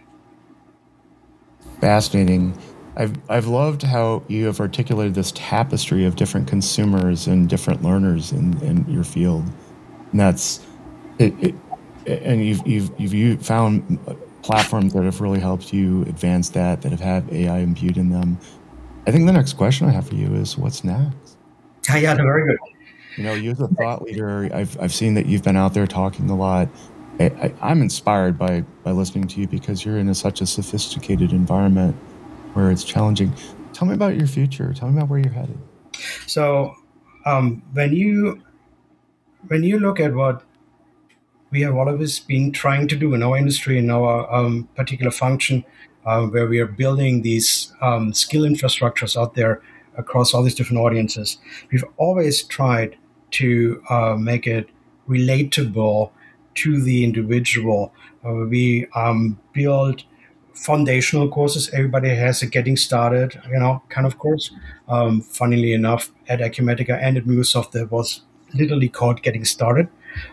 Fascinating. I've loved how you have articulated this tapestry of different consumers and different learners in your field. And that's it. And you've found platforms that have really helped you advance that have had AI imbued in them. I think the next question I have for you is, what's next? Yeah, very good. You as a thought leader, I've seen that you've been out there talking a lot. I'm inspired by listening to you because you're in such a sophisticated environment where it's challenging. Tell me about your future. Tell me about where you're headed. So when you look at what we have always been trying to do in our industry, in our particular function, where we are building these skill infrastructures out there across all these different audiences. We've always tried to make it relatable to the individual. We build foundational courses. Everybody has a getting started, kind of course. Funnily enough, at Acumatica and at MuleSoft, there was literally called Getting Started.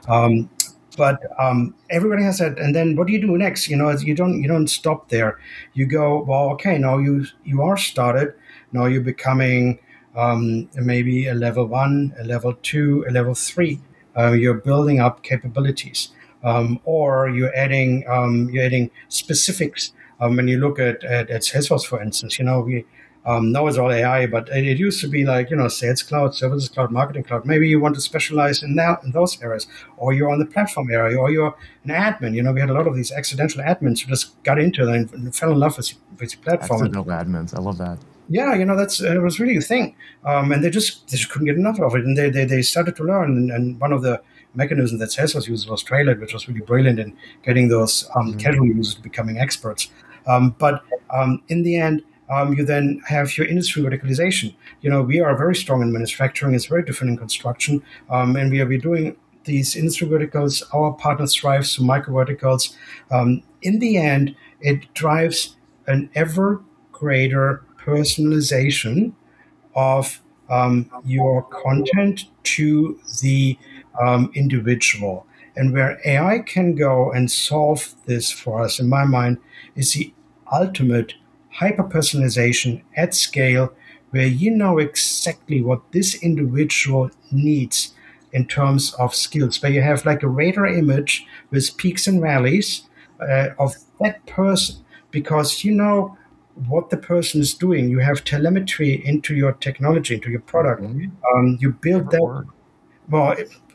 But everybody has that. And then what do you do next? You don't stop there. You go, well, okay, now you are started. Now you're becoming maybe a level 1, a level 2, a level 3. You're building up capabilities, or you're adding specifics. When you look at Salesforce, for instance, we now it's all AI, but it used to be like, Sales Cloud, Services Cloud, Marketing Cloud. Maybe you want to specialize in those areas, or you're on the platform area, or you're an admin. We had a lot of these accidental admins who just got into it and fell in love with the platform. Accidental admins, I love that. Yeah, that's it was really a thing, and they just couldn't get enough of it, and they started to learn. And one of the mechanisms that Salesforce used was Trailhead, which was really brilliant in getting those casual users to becoming experts. But in the end, you then have your industry verticalization. We are very strong in manufacturing; it's very different in construction, and we're doing these industry verticals. Our partners thrive through micro verticals. In the end, it drives an ever greater personalization of your content to the individual. And where AI can go and solve this for us, in my mind, is the ultimate hyper personalization at scale, where you know exactly what this individual needs in terms of skills, where you have like a radar image with peaks and valleys of that person, because you know what the person is doing. You have telemetry into your technology, into your product. You build that. Well,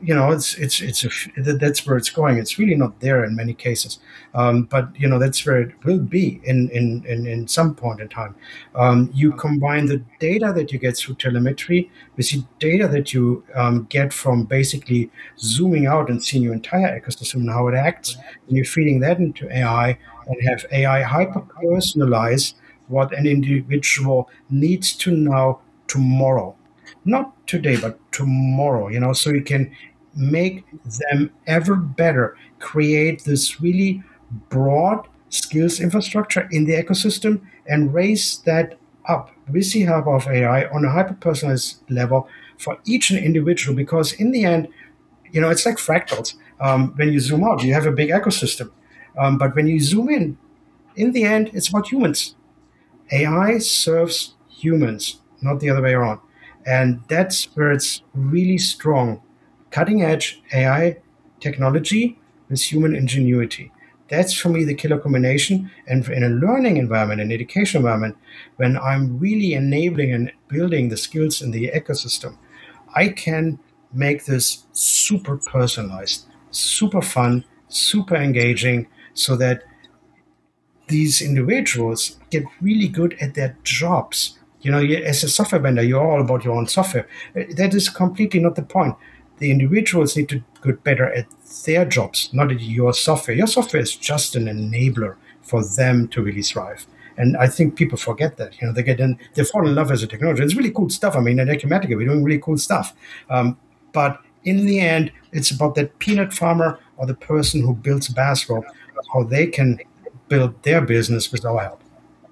that's where it's going. It's really not there in many cases, but that's where it will be in some point in time. You combine the data that you get through telemetry with the data that you get from basically zooming out and seeing your entire ecosystem and how it acts, and you're feeding that into AI and have AI hyper personalize what an individual needs to know tomorrow. Not today, but tomorrow, so you can make them ever better, create this really broad skills infrastructure in the ecosystem and raise that up with the help of AI on a hyper-personalized level for each individual. Because in the end, it's like fractals. When you zoom out, you have a big ecosystem. But when you zoom in the end, it's about humans. AI serves humans, not the other way around. And that's where it's really strong. Cutting edge AI technology with human ingenuity. That's for me the killer combination. And in a learning environment, an education environment, when I'm really enabling and building the skills in the ecosystem, I can make this super personalized, super fun, super engaging, so that these individuals get really good at their jobs. As a software vendor, you're all about your own software. That is completely not the point. The individuals need to get better at their jobs, not at your software. Your software is just an enabler for them to really thrive. And I think people forget that. They fall in love with the technology. It's really cool stuff. I mean, at Acumatica, we're doing really cool stuff. But in the end, it's about that peanut farmer or the person who builds a bathrobe, how they can build their business with our help.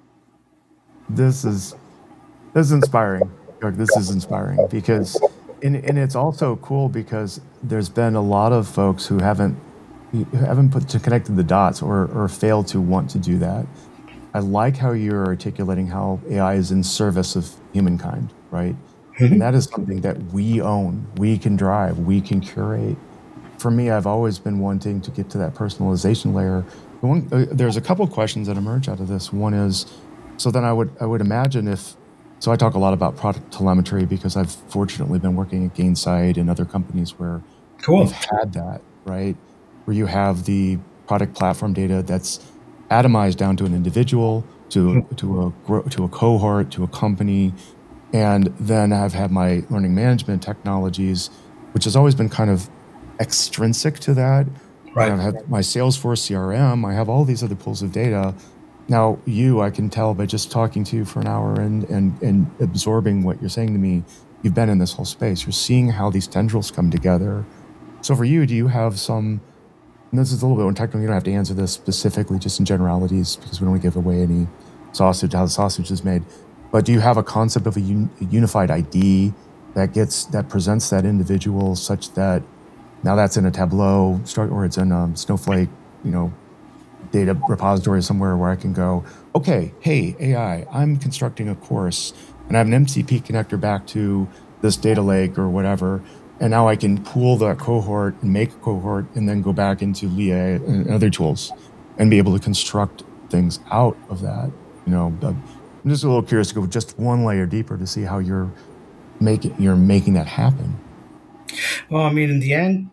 This is inspiring. This is inspiring because, and it's also cool because there's been a lot of folks who haven't connected the dots or failed to want to do that. I like how you're articulating how AI is in service of humankind, right? And that is something that we own, we can drive, we can curate. For me, I've always been wanting to get to that personalization layer. There's a couple questions that emerge out of this. One is, so then I would imagine so I talk a lot about product telemetry because I've fortunately been working at Gainsight and other companies where we've had that, right? Where you have the product platform data that's atomized down to an individual, to a cohort, to a company. And then I've had my learning management technologies, which has always been kind of extrinsic to that. Right. And I've had my Salesforce CRM. I have all these other pools of data. Now, I can tell by just talking to you for an hour and absorbing what you're saying to me, you've been in this whole space. You're seeing how these tendrils come together. So for you, do you have some and this is a little bit more technical. You don't have to answer this specifically, just in generalities, because we don't want to give away any sausage, how the sausage is made. But do you have a concept of a unified ID that presents that individual such that now that's in a Tableau or it's in Snowflake, data repository somewhere where I can go, okay, hey, AI, I'm constructing a course and I have an MCP connector back to this data lake or whatever. And now I can pool that cohort and make a cohort and then go back into Leah and other tools and be able to construct things out of that. I'm just a little curious to go just one layer deeper to see how you're making that happen. Well, I mean, in the end,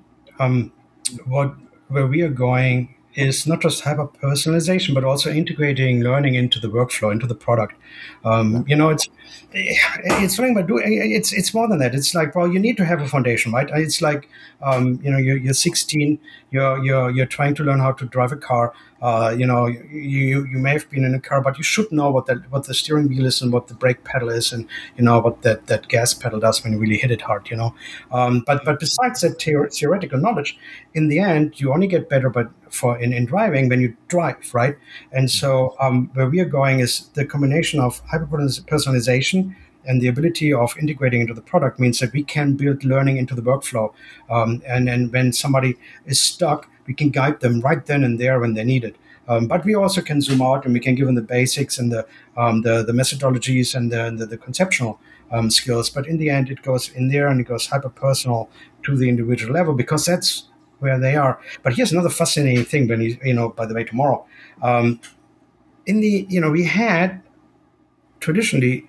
where we are going is not just hyper personalization, but also integrating learning into the workflow, into the product. It's something about doing. It's more than that. It's like, well, you need to have a foundation, right? It's like, you're 16, you're trying to learn how to drive a car. You may have been in a car, but you should know what the steering wheel is and what the brake pedal is, and what that gas pedal does when you really hit it hard. But besides that theoretical knowledge, in the end, you only get better, but in driving when you drive, right? And so where we are going is the combination of hyper personalization and the ability of integrating into the product means that we can build learning into the workflow. And when somebody is stuck, we can guide them right then and there when they need it. But we also can zoom out and we can give them the basics and the methodologies and the conceptual skills. But in the end, it goes in there and it goes hyper personal to the individual level because that's where they are. But here's another fascinating thing. When by the way, tomorrow, we had traditionally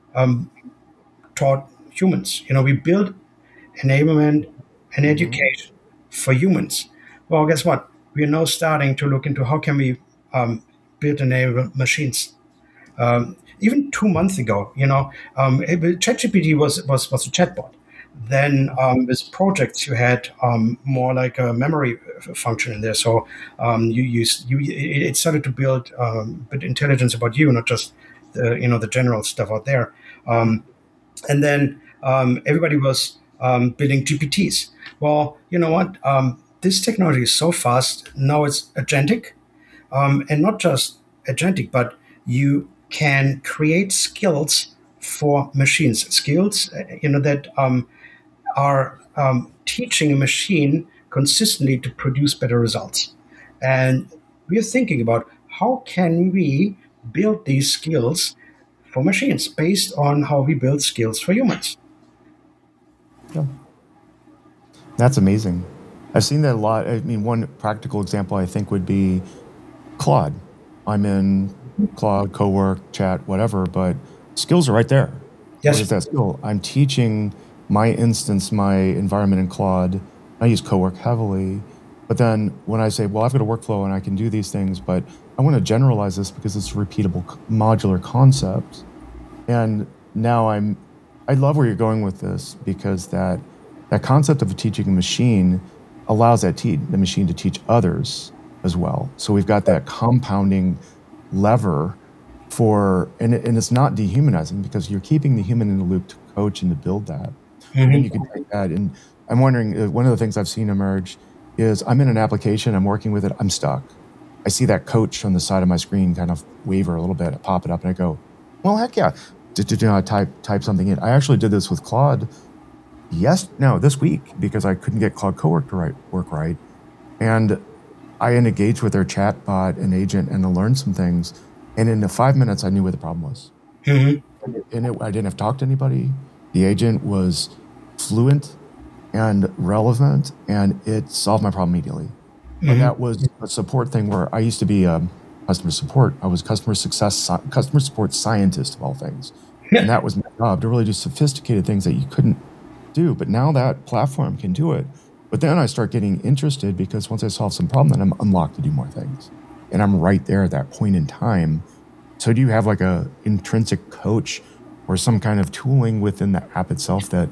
taught humans. We build enablement and education for humans. Well, guess what? We are now starting to look into how can we build enable machines. Even 2 months ago, ChatGPT was a chatbot. Then with projects, you had more like a memory function in there. So it started to build a bit intelligence about you, not just the general stuff out there. And then everybody was building GPTs. Well, you know what? This technology is so fast. Now it's agentic. And not just agentic, but you can create skills for machines. Skills, that are teaching a machine consistently to produce better results. And we're thinking about how can we build these skills for machines based on how we build skills for humans. Yeah. That's amazing. I've seen that a lot. I mean, one practical example I think would be Claude. I'm in Claude, Cowork, Chat, whatever, but skills are right there. Yes. What is that skill? I'm teaching my instance, my environment in Claude. I use Cowork heavily. But then when I say, well, I've got a workflow and I can do these things, but I want to generalize this because it's a repeatable modular concept. And now I love where you're going with this because that concept of teaching a machine allows the machine to teach others as well. So we've got that compounding lever and it's not dehumanizing because you're keeping the human in the loop to coach and to build that. And then you can take that. And I'm wondering, one of the things I've seen emerge is I'm in an application, I'm working with it, I'm stuck. I see that coach on the side of my screen kind of waver a little bit, I pop it up and I go, well, heck yeah. I type something in. I actually did this with Claude this week because I couldn't get Claude Cowork to work right. And I engaged with their chat bot and agent and to learn some things. And in the 5 minutes, I knew where the problem was. Mm-hmm. And I didn't have to talk to anybody. The agent was fluent and relevant, and it solved my problem immediately. Mm-hmm. And that was a support thing where I used to be customer support. I was customer support scientist of all things. And that was my job, to really do sophisticated things that you couldn't do. But now that platform can do it. But then I start getting interested because once I solve some problem, then I'm unlocked to do more things. And I'm right there at that point in time. So do you have like a intrinsic coach or some kind of tooling within the app itself that,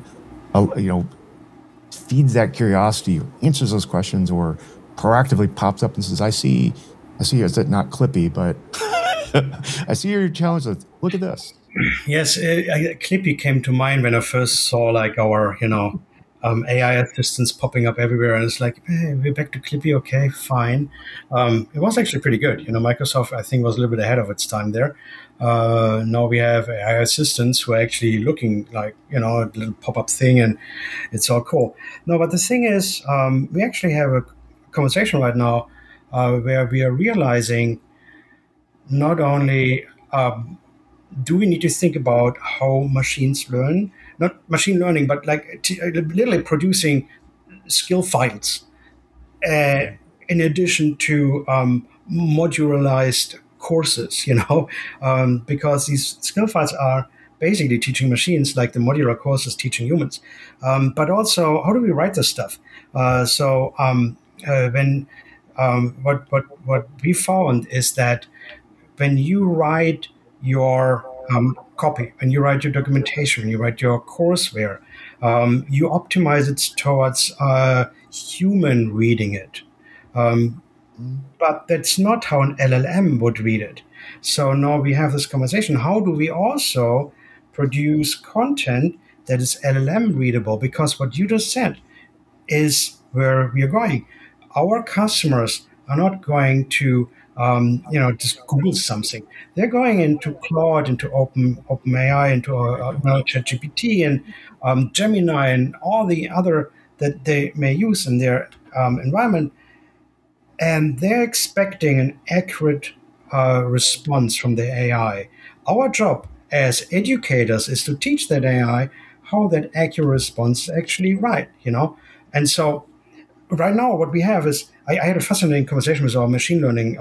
feeds that curiosity, or answers those questions, or proactively pops up and says, I see, is it not Clippy, but I see your challenge. Look at this. Yes, Clippy came to mind when I first saw like our, AI assistants popping up everywhere, and it's like, hey, we're back to Clippy. Okay, fine. It was actually pretty good. Microsoft, I think, was a little bit ahead of its time there. Now we have AI assistants who are actually looking like, a little pop-up thing, and it's all cool. No, but the thing is, we actually have a conversation right now where we are realizing not only do we need to think about how machines learn, not machine learning, but like literally producing skill files in addition to modularized courses, because these skill files are basically teaching machines like the modular courses teaching humans. But also, how do we write this stuff? What we found is that when you write your copy, when you write your documentation, when you write your courseware, you optimize it towards human reading it. But that's not how an LLM would read it. So now we have this conversation. How do we also produce content that is LLM readable? Because what you just said is where we are going. Our customers are not going to just Google something. They're going into Claude, into OpenAI, into ChatGPT and Gemini and all the other that they may use in their environment. And they're expecting an accurate response from the AI. Our job as educators is to teach that AI how that accurate response is actually right, And so right now, what we have is I had a fascinating conversation with our machine learning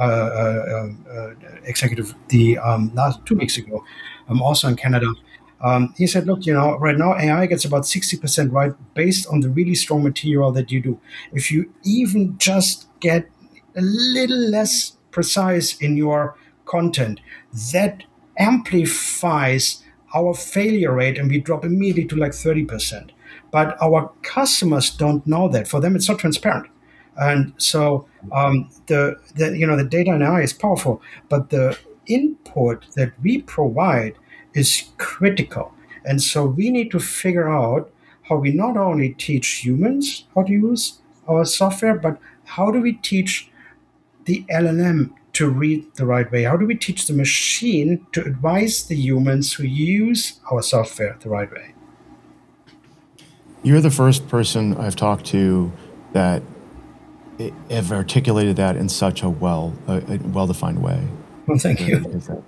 executive the last 2 weeks ago, also in Canada. He said, look, right now AI gets about 60% right based on the really strong material that you do. If you even just get a little less precise in your content, that amplifies our failure rate and we drop immediately to like 30%. But our customers don't know that. For them, it's not transparent. And so the data and AI is powerful, but the input that we provide is critical. And so we need to figure out how we not only teach humans how to use our software, but how do we teach the LLM to read the right way? How do we teach the machine to advise the humans who use our software the right way? You're the first person I've talked to that have articulated that in such a well-defined way. Well, thank you.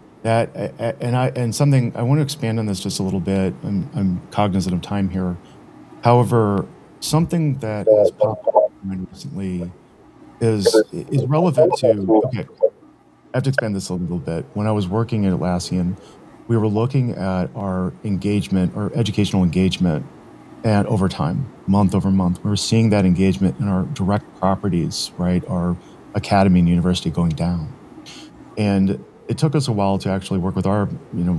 And something I want to expand on this just a little bit. I'm cognizant of time here. However, something that has popped up recently is relevant to. Okay, I have to expand this a little bit. When I was working at Atlassian, we were looking at our engagement, our educational engagement, and over time, month over month, we were seeing that engagement in our direct properties, right? Our academy and university going down. And it took us a while to actually work with our,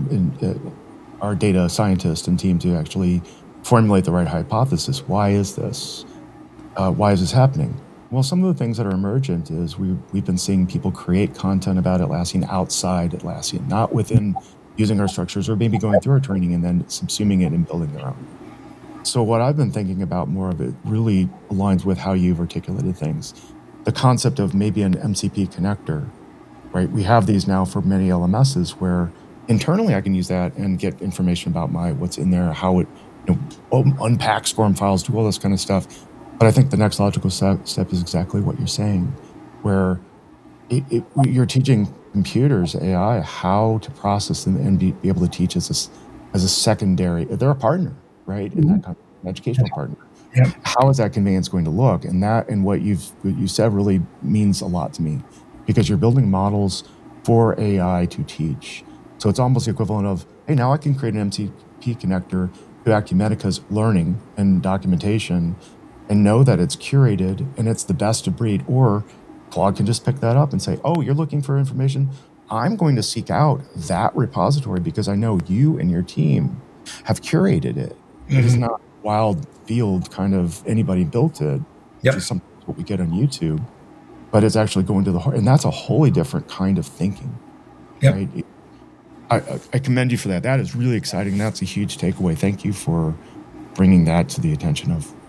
our data scientist and team to actually formulate the right hypothesis. Why is this? Why is this happening? Well, some of the things that are emergent is we've been seeing people create content about Atlassian outside Atlassian, not within using our structures or maybe going through our training and then subsuming it and building their own. So what I've been thinking about more of it really aligns with how you've articulated things. The concept of maybe an MCP connector, right? We have these now for many LMSs where internally I can use that and get information about what's in there, how it unpacks form files, do all this kind of stuff. But I think the next logical step is exactly what you're saying, where you're teaching computers, AI, how to process them and be able to teach as a secondary. They're a partner, right? In that kind of educational partner. Yeah. How is that conveyance going to look? And what you said really means a lot to me, because you're building models for AI to teach. So it's almost the equivalent of, hey, now I can create an MCP connector to Acumetica's learning and documentation and know that it's curated and it's the best of breed. Or Claude can just pick that up and say, oh, you're looking for information. I'm going to seek out that repository because I know you and your team have curated it. Mm-hmm. It is not wild field kind of anybody built it. Yep. It's something what we get on YouTube, but it's actually going to the heart. And that's a wholly different kind of thinking. Yep. Right? I commend you for that. That is really exciting. That's a huge takeaway. Thank you for bringing that to the attention of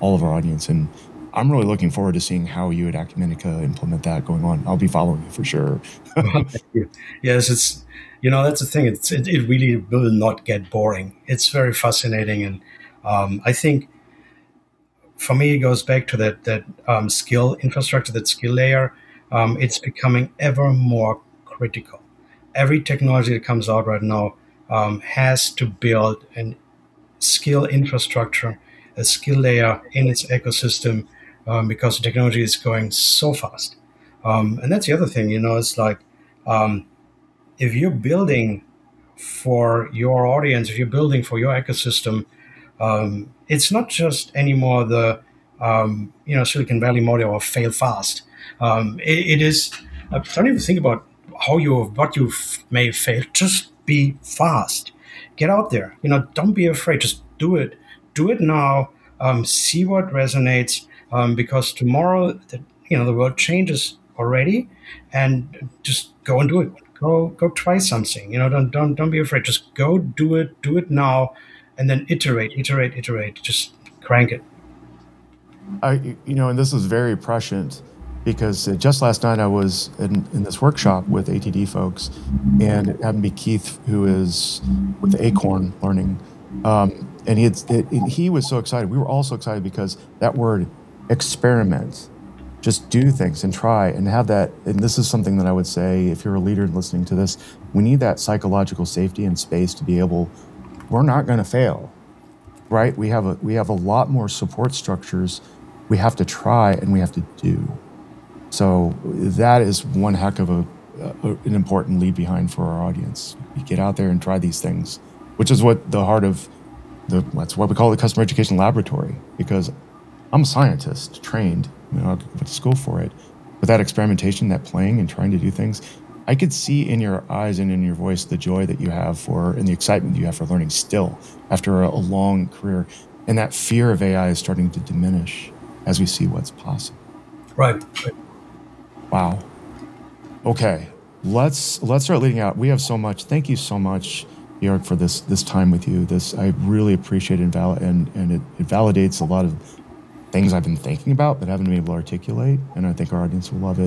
all of our audience. And I'm really looking forward to seeing how you at Acumatica implement that going on. I'll be following you for sure. Thank you. Yes, it's, that's the thing. It really will not get boring. It's very fascinating. And I think for me, it goes back to that skill infrastructure, that skill layer. It's becoming ever more critical. Every technology that comes out right now has to build an skill infrastructure, a skill layer in its ecosystem, because the technology is going so fast. And that's the other thing, it's like, if you're building for your audience, if you're building for your ecosystem, it's not just anymore the Silicon Valley model of fail fast. It is. Don't even think about what you may fail. Just be fast. Get out there. Don't be afraid. Just do it. Do it now. See what resonates. Because tomorrow, the world changes already, and just go and do it. Go try something. Don't be afraid. Just go do it. Do it now, and then iterate. Just crank it. And this is very prescient, because just last night I was in this workshop with ATD folks, and it happened to be Keith, who is with Acorn Learning, and he was so excited. We were all so excited because that word, experiment, just do things and try and have that. And this is something that I would say, if you're a leader listening to this, we need that psychological safety and space to be able, we're not going to fail, right? We have a lot more support structures. We have to try and we have to do. So that is one heck of an important leave behind for our audience. You get out there and try these things, which is what the heart of that's what we call the customer education laboratory, because I'm a scientist trained, I went to school for it. But that experimentation, that playing and trying to do things, I could see in your eyes and in your voice the joy that you have and the excitement you have for learning still after a long career. And that fear of AI is starting to diminish as we see what's possible. Right. Wow. Okay, let's start leading out. We have so much. Thank you so much, Georg, for this time with you. I really appreciate it, and it validates a lot of things I've been thinking about but haven't been able to articulate, and I think our audience will love it.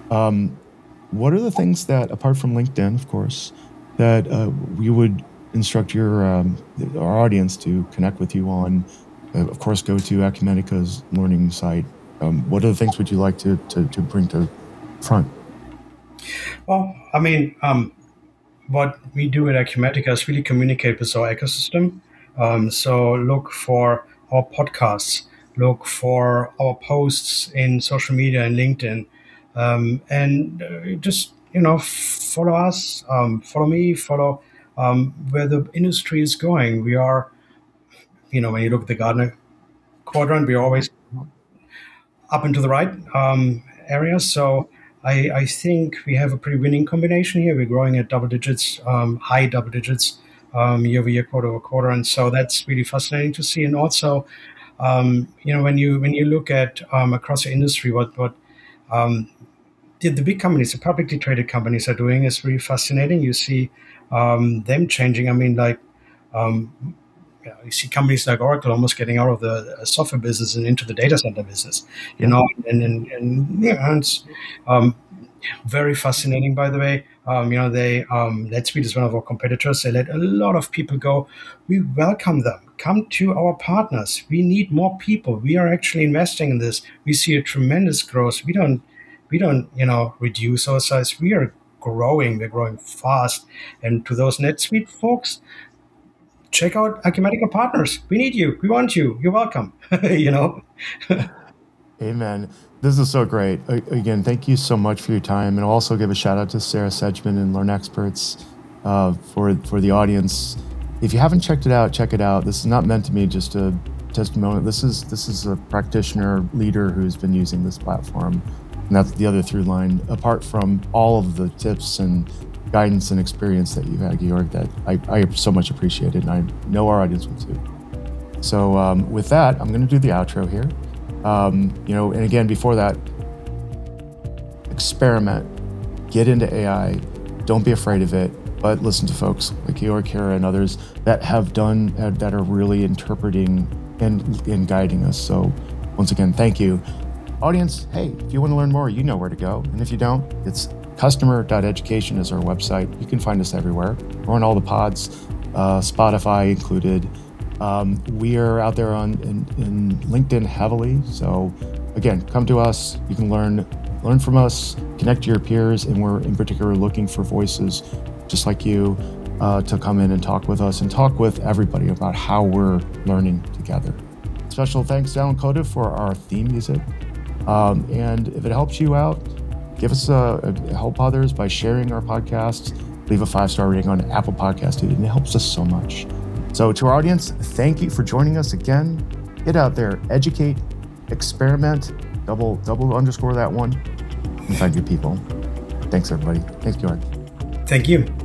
What are the things that, apart from LinkedIn, of course, that you would instruct our audience to connect with you on? Of course, go to Acumatica's learning site. What other things would you like to bring to front? Well, I mean, what we do at Acumatica is really communicate with our ecosystem. So look for our podcasts, look for our posts in social media and LinkedIn, and just follow us, follow me, follow where the industry is going. We are, when you look at the Gartner quadrant, we're always up and to the right area. So I think we have a pretty winning combination here. We're growing at double digits, high double digits, year over year, quarter over quarter, and so that's really fascinating to see. And also, when you look at across the industry, what the big companies, the publicly traded companies, are doing is really fascinating. You see them changing. I mean, like. You see companies like Oracle almost getting out of the software business and into the data center business, and it's very fascinating. By the way, they NetSuite is one of our competitors. They let a lot of people go. We welcome them. Come to our partners. We need more people. We are actually investing in this. We see a tremendous growth. We don't reduce our size. We are growing. We're growing fast. And to those NetSuite folks, check out Acumatica Partners. We need you. We want you. You're welcome. Amen. This is so great. Again, thank you so much for your time. And I'll also give a shout out to Sarah Sedgman and Learn Experts for the audience. If you haven't checked it out, check it out. This is not meant to be just a testimonial. This is a practitioner leader who's been using this platform. And that's the other through line, apart from all of the tips and guidance and experience that you've had, Georg, that I so much appreciate it, and I know our audience will too. So with that, I'm going to do the outro here. And again, before that, experiment, get into AI, don't be afraid of it, but listen to folks like Georg, Kara, and others that have done, that are really interpreting and guiding us. So once again, thank you. Audience, hey, if you want to learn more, you know where to go. And if you don't, it's customer.education is our website. You can find us everywhere. We're on all the pods, Spotify included. We are out there in LinkedIn heavily. So again, come to us. You can learn from us, connect to your peers, and we're in particular looking for voices just like you to come in and talk with us and talk with everybody about how we're learning together. Special thanks to Alan Coda for our theme music. And if it helps you out, give us help others by sharing our podcasts. Leave a 5-star rating on Apple Podcasts, dude, and it helps us so much. So to our audience, thank you for joining us again. Get out there, educate, experiment, double underscore that one, and find your people. Thanks, everybody. Thanks, Georg. Thank you.